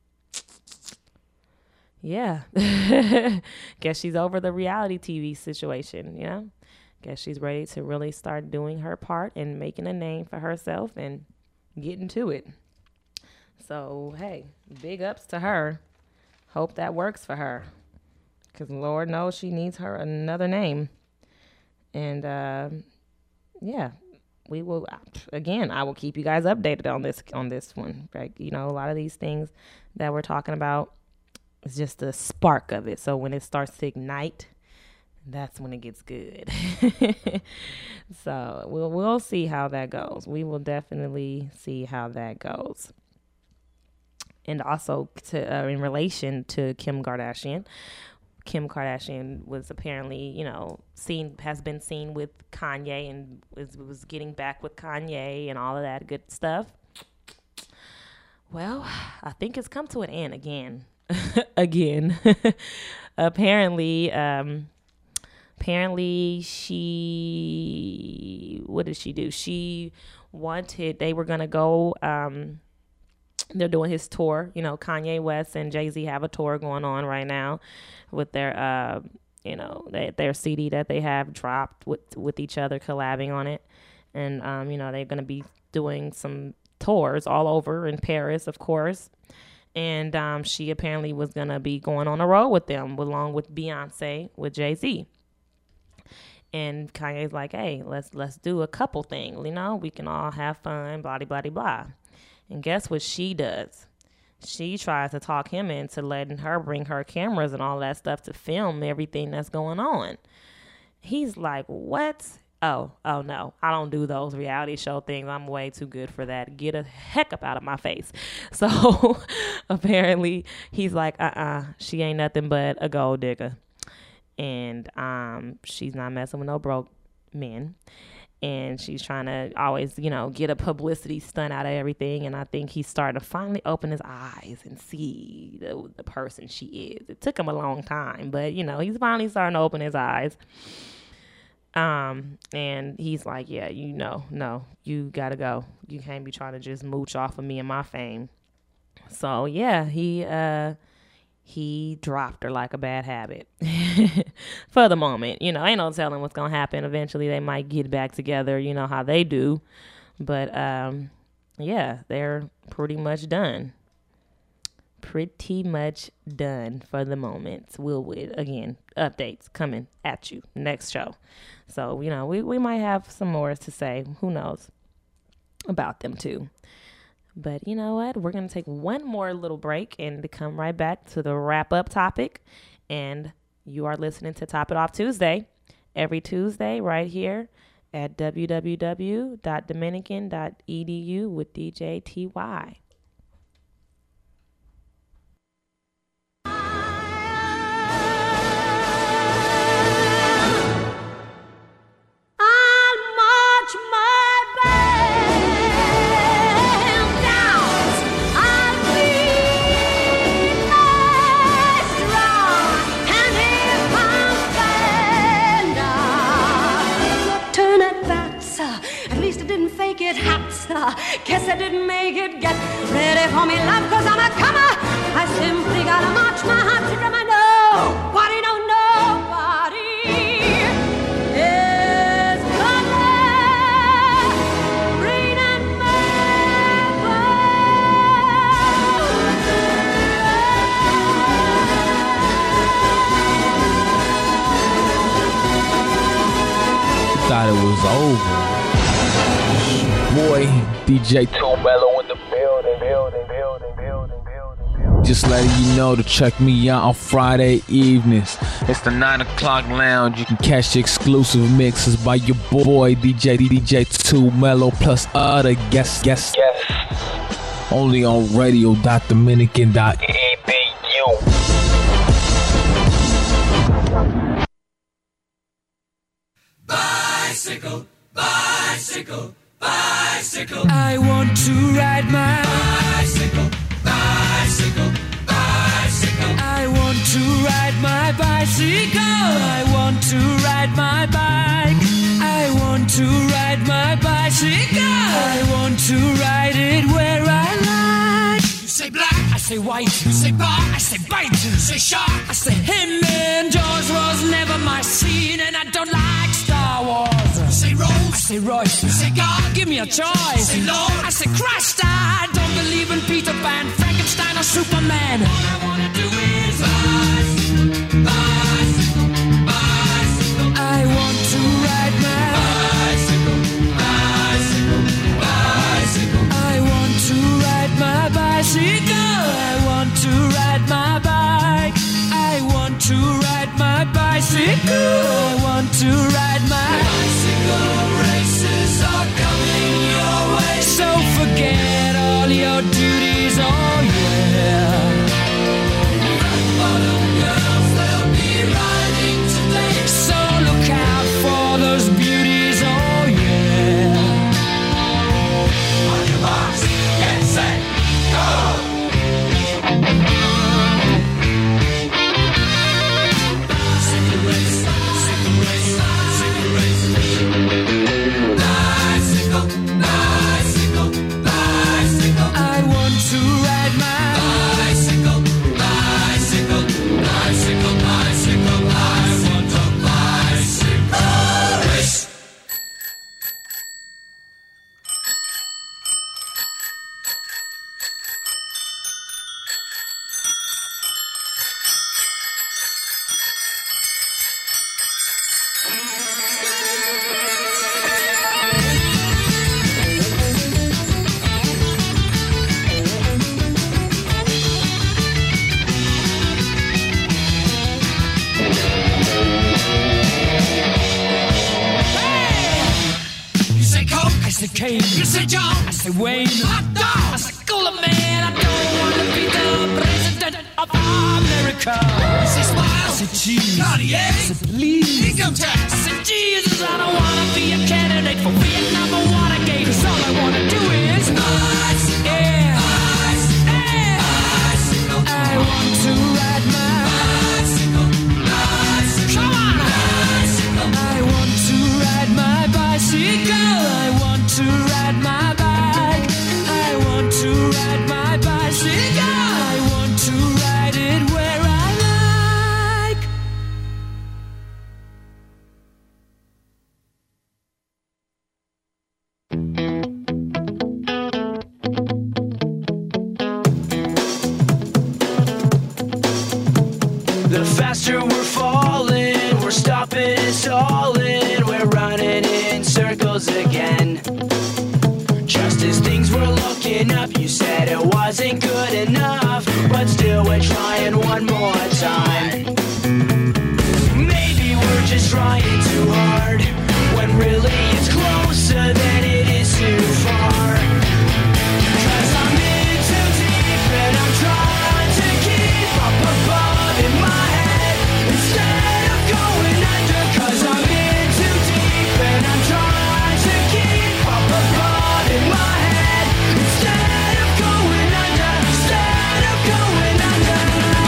yeah. Guess she's over the reality T V situation, you know? Guess she's ready to really start doing her part and making a name for herself and getting to it. So, hey, big ups to her. Hope that works for her, because Lord knows she needs her another name. And uh, yeah, we will again. I will keep you guys updated on this on this one. Right? You know, a lot of these things that we're talking about is just the spark of it. So when it starts to ignite, that's when it gets good. So we'll we'll see how that goes. We will definitely see how that goes. And also to, uh, in relation to Kim Kardashian, Kim Kardashian was apparently, you know, seen, has been seen with Kanye and was, was getting back with Kanye and all of that good stuff. Well, I think it's come to an end again. again. apparently, um, apparently she, what did she do? She wanted, they were going to go, um, they're doing his tour. You know, Kanye West and Jay-Z have a tour going on right now with their, uh, you know, they, their C D that they have dropped with with each other, collabing on it. And, um, you know, they're going to be doing some tours all over in Paris, of course. And um, she apparently was going to be going on a road with them, along with Beyonce, with Jay-Z. And Kanye's like, hey, let's let's do a couple thing. You know, we can all have fun, blah, blah, blah, blah. And guess what she does? She tries to talk him into letting her bring her cameras and all that stuff to film everything that's going on. He's like, what? Oh, oh no, I don't do those reality show things. I'm way too good for that. Get a heck up out of my face. So apparently he's like, uh-uh, she ain't nothing but a gold digger. And um, she's not messing with no broke men. and she's trying to always, you know, get a publicity stunt out of everything. And I think he's starting to finally open his eyes and see the, the person she is. It took him a long time, but, you know, he's finally starting to open his eyes. Um, and he's like, yeah, you know, no, you gotta go. You can't be trying to just mooch off of me and my fame. So yeah, he, uh, he dropped her like a bad habit for the moment. You know, ain't no telling what's going to happen. Eventually they might get back together. You know how they do. But, um, yeah, they're pretty much done. Pretty much done for the moment. We'll, we'll again, updates coming at you next show. So, you know, we, we might have some more to say. Who knows about them too. But you know what? We're going to take one more little break and to come right back to the wrap-up topic. And you are listening to Top It Off Tuesday, every Tuesday right here at w w w dot dominican dot e d u with D J T Y. It hot, sir. Guess I didn't make it. Get ready for me, love, cause I'm a comer. I simply gotta march my heart to drum. I know nobody, no nobody is gonna rain and Thought it was over. Boy, D J Too Mellow in the building, building, building, building, building, building. Just letting you know to check me out on Friday evenings. It's the nine o'clock lounge. You can catch the exclusive mixes by your boy D J D J Too Mellow plus other guests, guests, guests. Only on radio dot dominican dot e d u. Bicycle, bicycle. Bicycle. I want to ride my bicycle, bicycle, bicycle. I want to ride my bicycle. I want to ride my bike. I want to ride my bicycle. I want to ride it where I like. You say black, I say white. You say bar, I say bite. You say shark, I say him. And Jaws was never my scene, and I don't like Star Wars. You say Rose, I say Royce. You say God, give me a choice. Say Lord, I say Christ. I don't believe in Peter Pan, Frankenstein, or Superman. All I wanna do is bicycle, bicycle, bicycle. I want to ride my bicycle, bicycle, bicycle. I want to ride my bicycle. I want to ride my bike. I want to ride my bicycle. I want to ride my bicycle. Races are coming your way, so forget all your duties. Oh yeah. Rock bottom girls, they'll be riding today, so look out for those beauties. Oh yeah. On your marks, get set, go. You say John, I say Wayne, hot dog, I say cooler man. I don't wanna be the president president of America. I say smile. I say cheese. Cartier. I say please. Income tax. I say Jesus. I don't wanna be a candidate for Vietnam or Watergate. Cause all I wanna do is ice. Yeah. Ice. Yeah. Bicycle. I want to ride my bicycle. Bicycle. Come on. Bicycle. I want to ride my bicycle. I want to ride my bike. I want to ride my bicycle. I want to ride it where I like. The faster we're falling, we're stopping and stalling, we're running in circles again. Just as things were looking up, you said it wasn't good enough, but still we're trying one more time. Maybe we're just trying too hard, when really it's closer than it is too far. Cause I'm in too deep and I'm trying to keep up above in my head instead of going under. Cause I'm in too deep and I'm trying to keep up above in my head instead of going under. Instead of going under.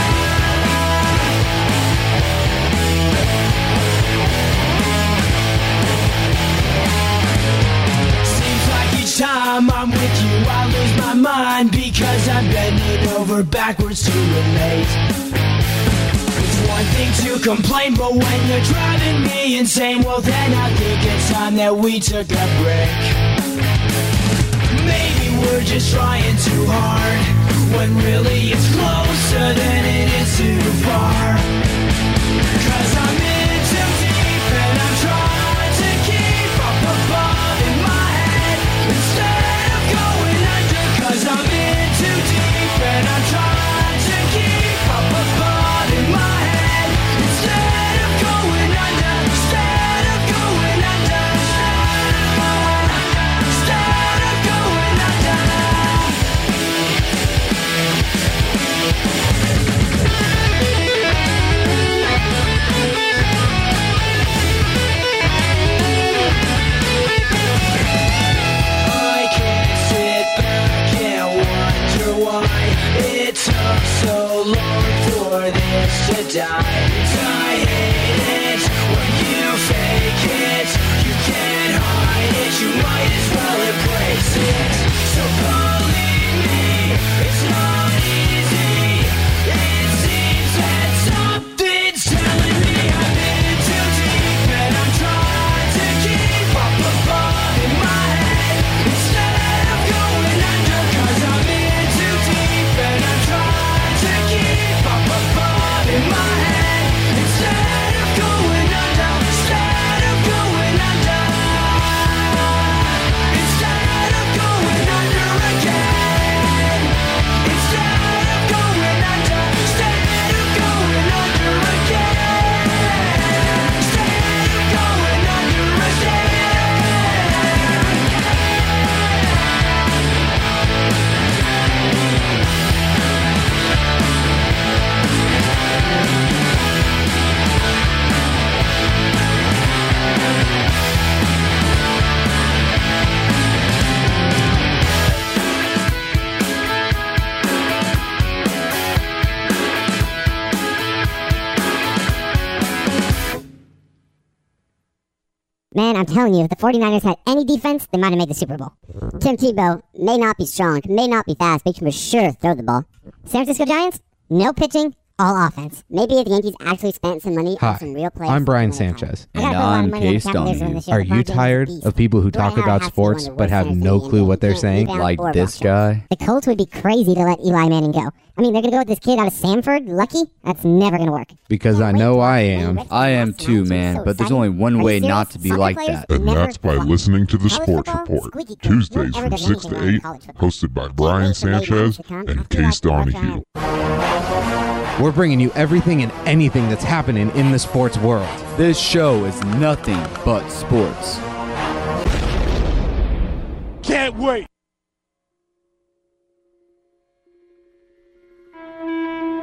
Seems like each time I'm with you I lose my mind because I'm bending over backwards to relate. It's one thing to complain, but when you're driving me insane, well then I think it's time that we took a break. Maybe we're just trying too hard, when really it's closer than it is too far. Cause I'm in too deep and I'm trying to keep up above in my head instead of going under. Cause I'm in too deep and I'm trying to keep up above in my head instead of going under. Instead of going under. Instead of going under. I can't sit back and wonder why it took so long for this to die. I hate it when you fake it. You can't hide it, you might as well embrace it. So believe me, it's not easy. It seems that something's telling me I'm in too deep and I'm trying to keep up above in my head instead of going under. Cause I'm in too deep and I'm trying to keep up above in my head instead of going under. Instead of going under. Instead of going under again. Instead of going under. Instead of going under again. Instead of going under again. Man, I'm telling you, if the 49ers had any defense, they might have made the Super Bowl. Tim Tebow may not be strong, may not be fast, but he can for sure throw the ball. San Francisco Giants, no pitching, all offense. Maybe if the Yankees actually spent some money Hi, on some real players. I'm Brian some other time. Sanchez. I gotta And put a lot of I'm money on the Case Capitals Donahue. this year. Are The you Broncos are tired beast. of people who Dwight talk Howard about has to be sports one of the but worst have centers no in the clue N B A. what they're Can't saying? rebound Like or this block guy. shots. The Colts would be crazy to let Eli Manning go. I mean, they're gonna go with this kid out of Samford, Lucky? That's never gonna work. Because I know I am. I am too, man, but there's only one way not to be like that. And that's by listening to the Sports Report, Tuesdays from six to eight, hosted by Brian Sanchez and Case Donahue. We're bringing you everything and anything that's happening in the sports world. This show is nothing but sports. Can't wait.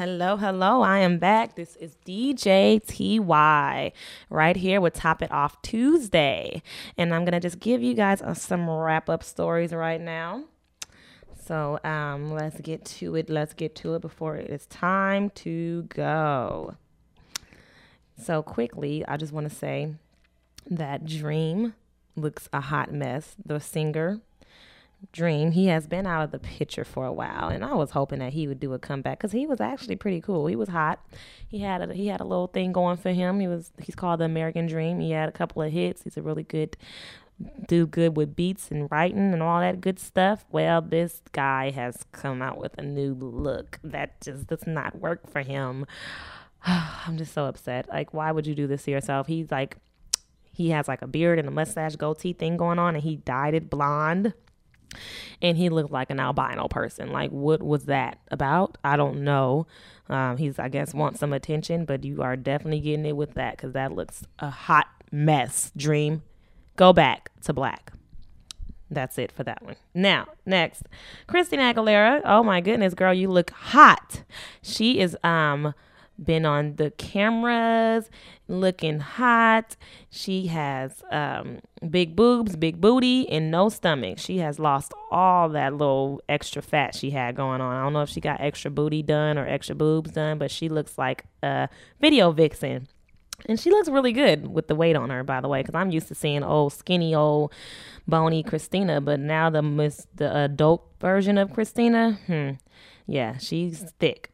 Hello, hello. I am back. This is D J T Y right here with Top It Off Tuesday. And I'm going to just give you guys uh, some wrap-up stories right now. So um, let's get to it. Let's get to it before it is time to go. So quickly, I just want to say that Dream looks a hot mess. The singer Dream, he has been out of the picture for a while, and I was hoping that he would do a comeback because he was actually pretty cool. He was hot. He had a, he had a little thing going for him. He was he's called the American Dream. He had a couple of hits. He's a really good do good with beats and writing and all that good stuff. Well, this guy has come out with a new look that just does not work for him. I'm just so upset. Like, why would you do this to yourself? He's like, he has like a beard and a mustache goatee thing going on, and he dyed it blonde. And he looked like an albino person. Like, what was that about? I don't know. Um, he's, I guess, wants some attention, but you are definitely getting it with that because that looks a hot mess. Dream, go back to black. That's it for that one. Now, next, Christina Aguilera. Oh my goodness, girl, you look hot. She is um been on the cameras looking hot. She has um big boobs, big booty, and no stomach. She has lost all that little extra fat she had going on. I don't know if she got extra booty done or extra boobs done, but she looks like a video vixen. And she looks really good with the weight on her, by the way, because I'm used to seeing old skinny, old bony Christina, but now the miss the adult version of Christina, hmm, yeah, she's thick.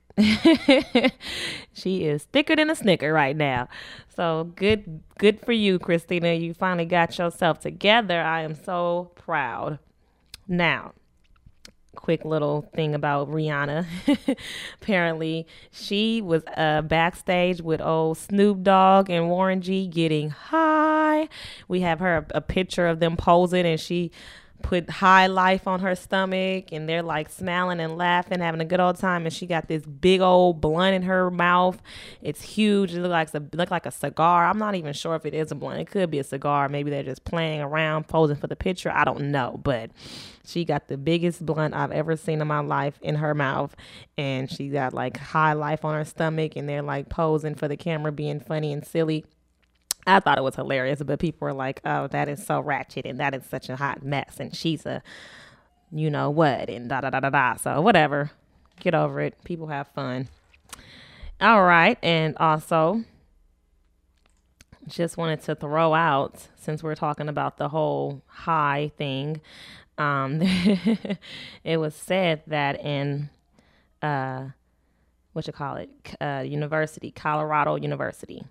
She is thicker than a Snicker right now. So good, good for you, Christina. You finally got yourself together. I am so proud. Now, quick little thing about Rihanna. Apparently, she was uh, backstage with old Snoop Dogg and Warren G getting high. We have her a, a picture of them posing, and she put High Life on her stomach, and they're like smiling and laughing, having a good old time. And she got this big old blunt in her mouth. It's huge. It look like a look like a cigar. I'm not even sure if it is a blunt. It could be a cigar. Maybe they're just playing around, posing for the picture. I don't know, but she got the biggest blunt I've ever seen in my life in her mouth, and she got like High Life on her stomach, and they're like posing for the camera, being funny and silly. I thought it was hilarious, but people were like, oh, that is so ratchet, and that is such a hot mess, and she's a, you know what, and da da da da da. So whatever, get over it. People have fun. All right, and also just wanted to throw out, since we're talking about the whole high thing, um, it was said that in, uh, what you call it, uh, university, Colorado University,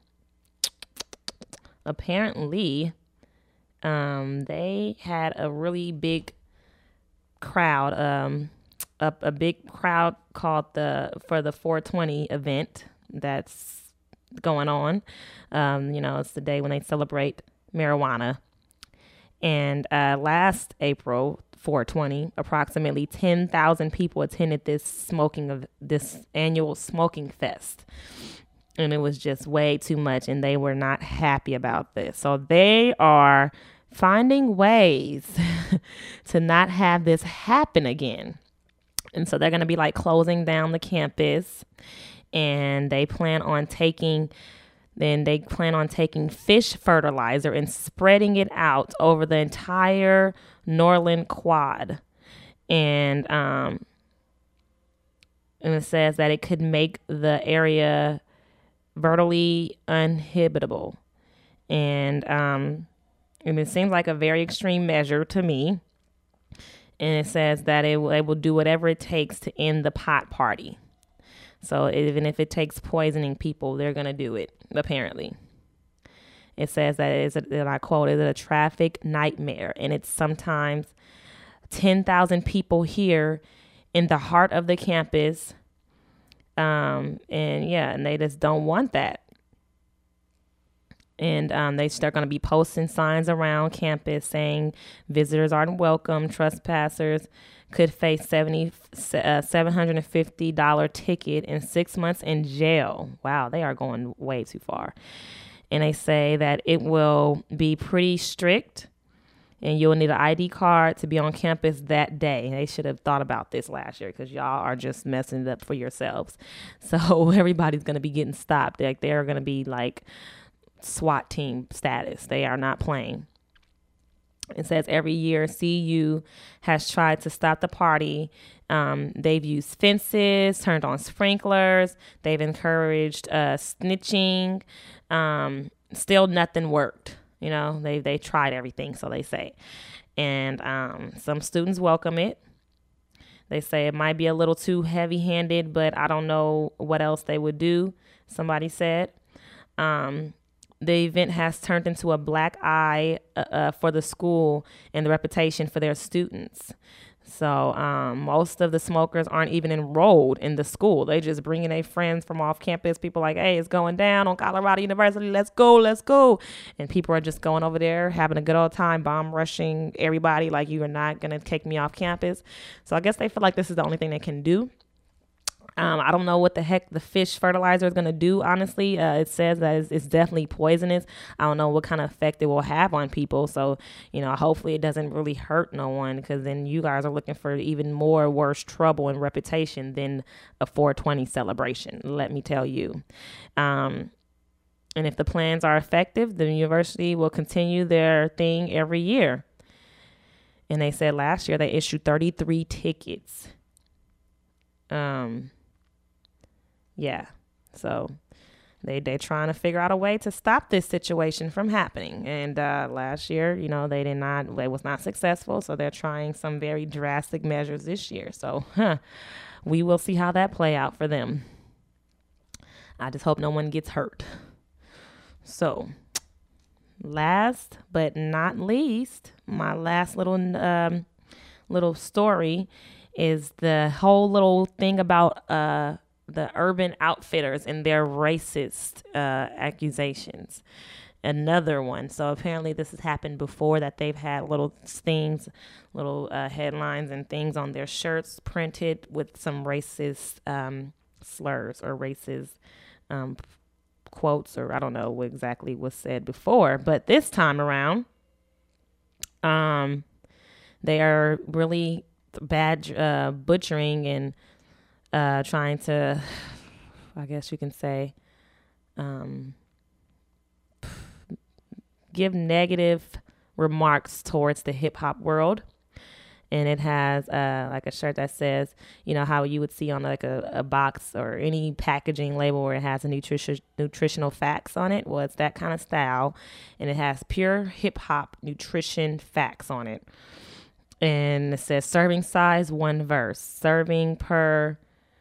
apparently, um, they had a really big crowd, um, a, a big crowd called the, for the four twenty event that's going on. Um, you know, it's the day when they celebrate marijuana. And uh, last April, four twenty, approximately ten thousand people attended this smoking of this annual smoking fest. And it was just way too much, and they were not happy about this. So they are finding ways to not have this happen again. And so they're going to be like closing down the campus, and they plan on taking, then they plan on taking fish fertilizer and spreading it out over the entire Norland Quad. And, um, and it says that it could make the area virtually uninhabitable. And um and it seems like a very extreme measure to me. And it says that it will, it will do whatever it takes to end the pot party. So even if it takes poisoning people, they're going to do it, apparently. It says that it is, a, and I quote, "is a traffic nightmare." And it's sometimes ten thousand people here in the heart of the campus. Um, and yeah, and they just don't want that. And um, they they're going to be posting signs around campus saying visitors aren't welcome. Trespassers could face seventy, uh, seven hundred fifty dollars ticket and six months in jail. Wow, they are going way too far. And they say that it will be pretty strict. and you'll need an I D card to be on campus that day. They should have thought about this last year because y'all are just messing it up for yourselves. So everybody's going to be getting stopped. Like they're going to be like SWAT team status. They are not playing. It says every year C U has tried to stop the party. Um, they've used fences, turned on sprinklers. They've encouraged uh, snitching. Um, still nothing worked. You know, they they tried everything, so they say. And um, some students welcome it. They say it might be a little too heavy-handed, but I don't know what else they would do, somebody said. Um, the event has turned into a black eye uh, uh, for the school and the reputation for their students. So um, most of the smokers aren't even enrolled in the school. They just bringing their friends from off campus. People like, hey, it's going down on Colorado University. Let's go, let's go. And people are just going over there, having a good old time, bomb rushing everybody like you are not going to take me off campus. So I guess they feel like this is the only thing they can do. Um, I don't know what the heck the fish fertilizer is going to do, honestly. Uh, it says that it's, it's definitely poisonous. I don't know what kind of effect it will have on people. So, you know, hopefully it doesn't really hurt no one, because then you guys are looking for even more worse trouble and reputation than a four twenty celebration, let me tell you. Um, and if the plans are effective, the university will continue their thing every year. And they said last year they issued thirty-three tickets. Um... Yeah, so they they trying to figure out a way to stop this situation from happening. And uh, last year, you know, they did not, they was not successful. So they're trying some very drastic measures this year. So huh, we will see how that play out for them. I just hope no one gets hurt. So last but not least, my last little um, little story is the whole little thing about uh. the Urban Outfitters and their racist uh, accusations. Another one. So apparently this has happened before, that they've had little things, little uh, headlines and things on their shirts printed with some racist um, slurs or racist um, quotes, or I don't know what exactly was said before. But this time around, um, they are really bad uh, butchering and Uh, trying to, I guess you can say, um, give negative remarks towards the hip hop world. And it has uh, like a shirt that says, you know, how you would see on like a, a box or any packaging label where it has a nutrition nutritional facts on it. Well, it's that kind of style. And it has pure hip hop nutrition facts on it. And it says serving size, one verse, serving per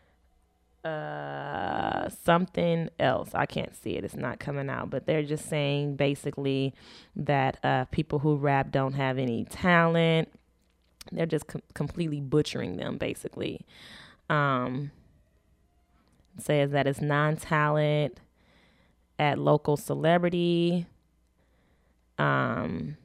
Uh, something else. I can't see it. It's not coming out. But they're just saying basically that uh, people who rap don't have any talent. They're just com- completely butchering them, basically. Um, it says that it's non-talent at local celebrity. Um,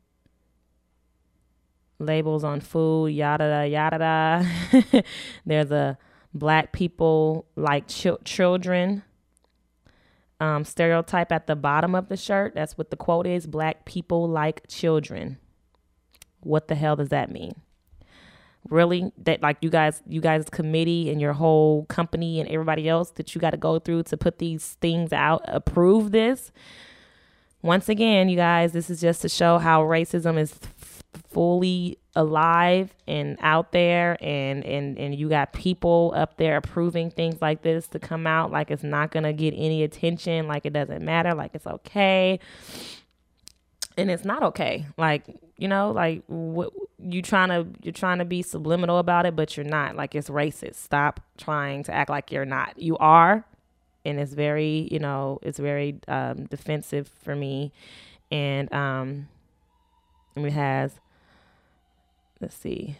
labels on food, yada, yada, yada. There's a black people like ch- children um, stereotype at the bottom of the shirt. That's what the quote is. Black people like children. What the hell does that mean? Really? That like you guys, you guys committee and your whole company and everybody else that you got to go through to put these things out, approve this? Once again, you guys, this is just to show how racism is f- fully alive and out there, and, and, and you got people up there approving things like this to come out like it's not going to get any attention, like it doesn't matter, like it's okay. And it's not okay. Like, you know, like what you trying to, you're trying to be subliminal about it, but you're not. Like, it's racist. Stop trying to act like you're not. You are. And it's very, you know, it's very um, defensive for me. And um, it has, let's see,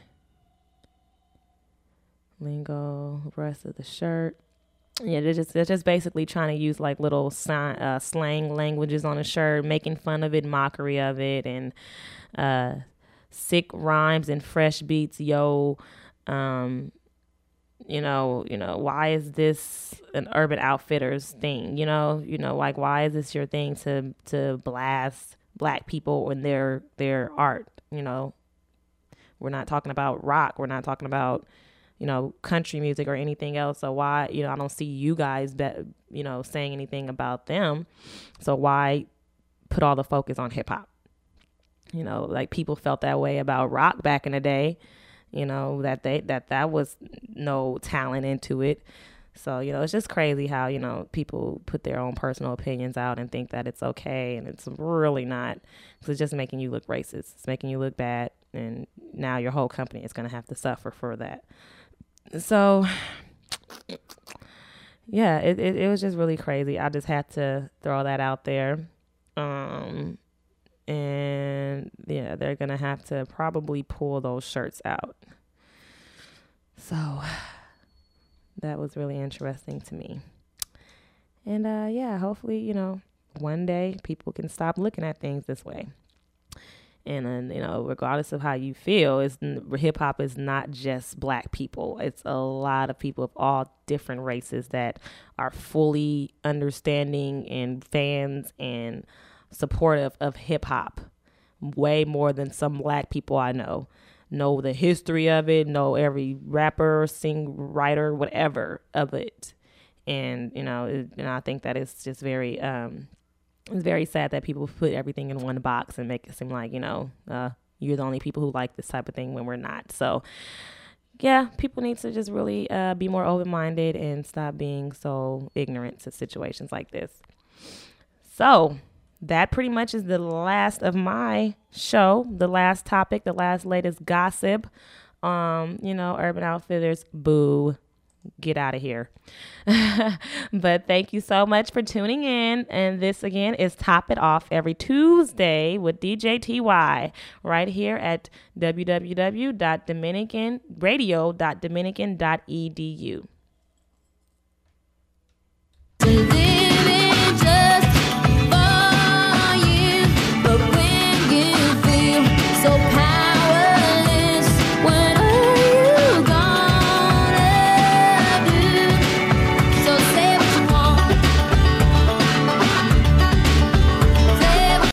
lingo, rest of the shirt. Yeah, they're just, they're just basically trying to use like little sign, uh, slang languages on a shirt, making fun of it, mockery of it, and uh, sick rhymes and fresh beats. Yo, um, you know, you know, why is this an Urban Outfitters thing? You know, you know, like why is this your thing to to blast black people and their their art? you know, we're not talking about rock. We're not talking about, you know, country music or anything else. So why, you know, I don't see you guys, be, you know, saying anything about them. So why put all the focus on hip hop? You know, like people felt that way about rock back in the day, you know, that they, that that was no talent into it. So, you know, it's just crazy how, you know, people put their own personal opinions out and think that it's okay. And it's really not. So it's just making you look racist. It's making you look bad. And now your whole company is going to have to suffer for that. So, yeah, it, it, it was just really crazy. I just had to throw that out there. Um, and, yeah, they're going to have to probably pull those shirts out. So that was really interesting to me. And, uh, yeah, hopefully, you know, one day people can stop looking at things this way. And, uh, you know, regardless of how you feel, it's, hip hop is not just black people. It's a lot of people of all different races that are fully understanding and fans and supportive of hip hop. Way more than some black people I know. Know the history of it, know every rapper, sing, writer, whatever of it. And, you know, it, and I think that it's just very, um, it's very sad that people put everything in one box and make it seem like, you know, uh, you're the only people who like this type of thing when we're not. So, yeah, people need to just really uh, be more open-minded and stop being so ignorant to situations like this. So that pretty much is the last of my show, the last topic, the last latest gossip. Um, you know, Urban Outfitters, boo. Get out of here. But thank you so much for tuning in. And this again is Top It Off every Tuesday with D J T Y right here at w w w dot dominican radio dot dominican dot e d u.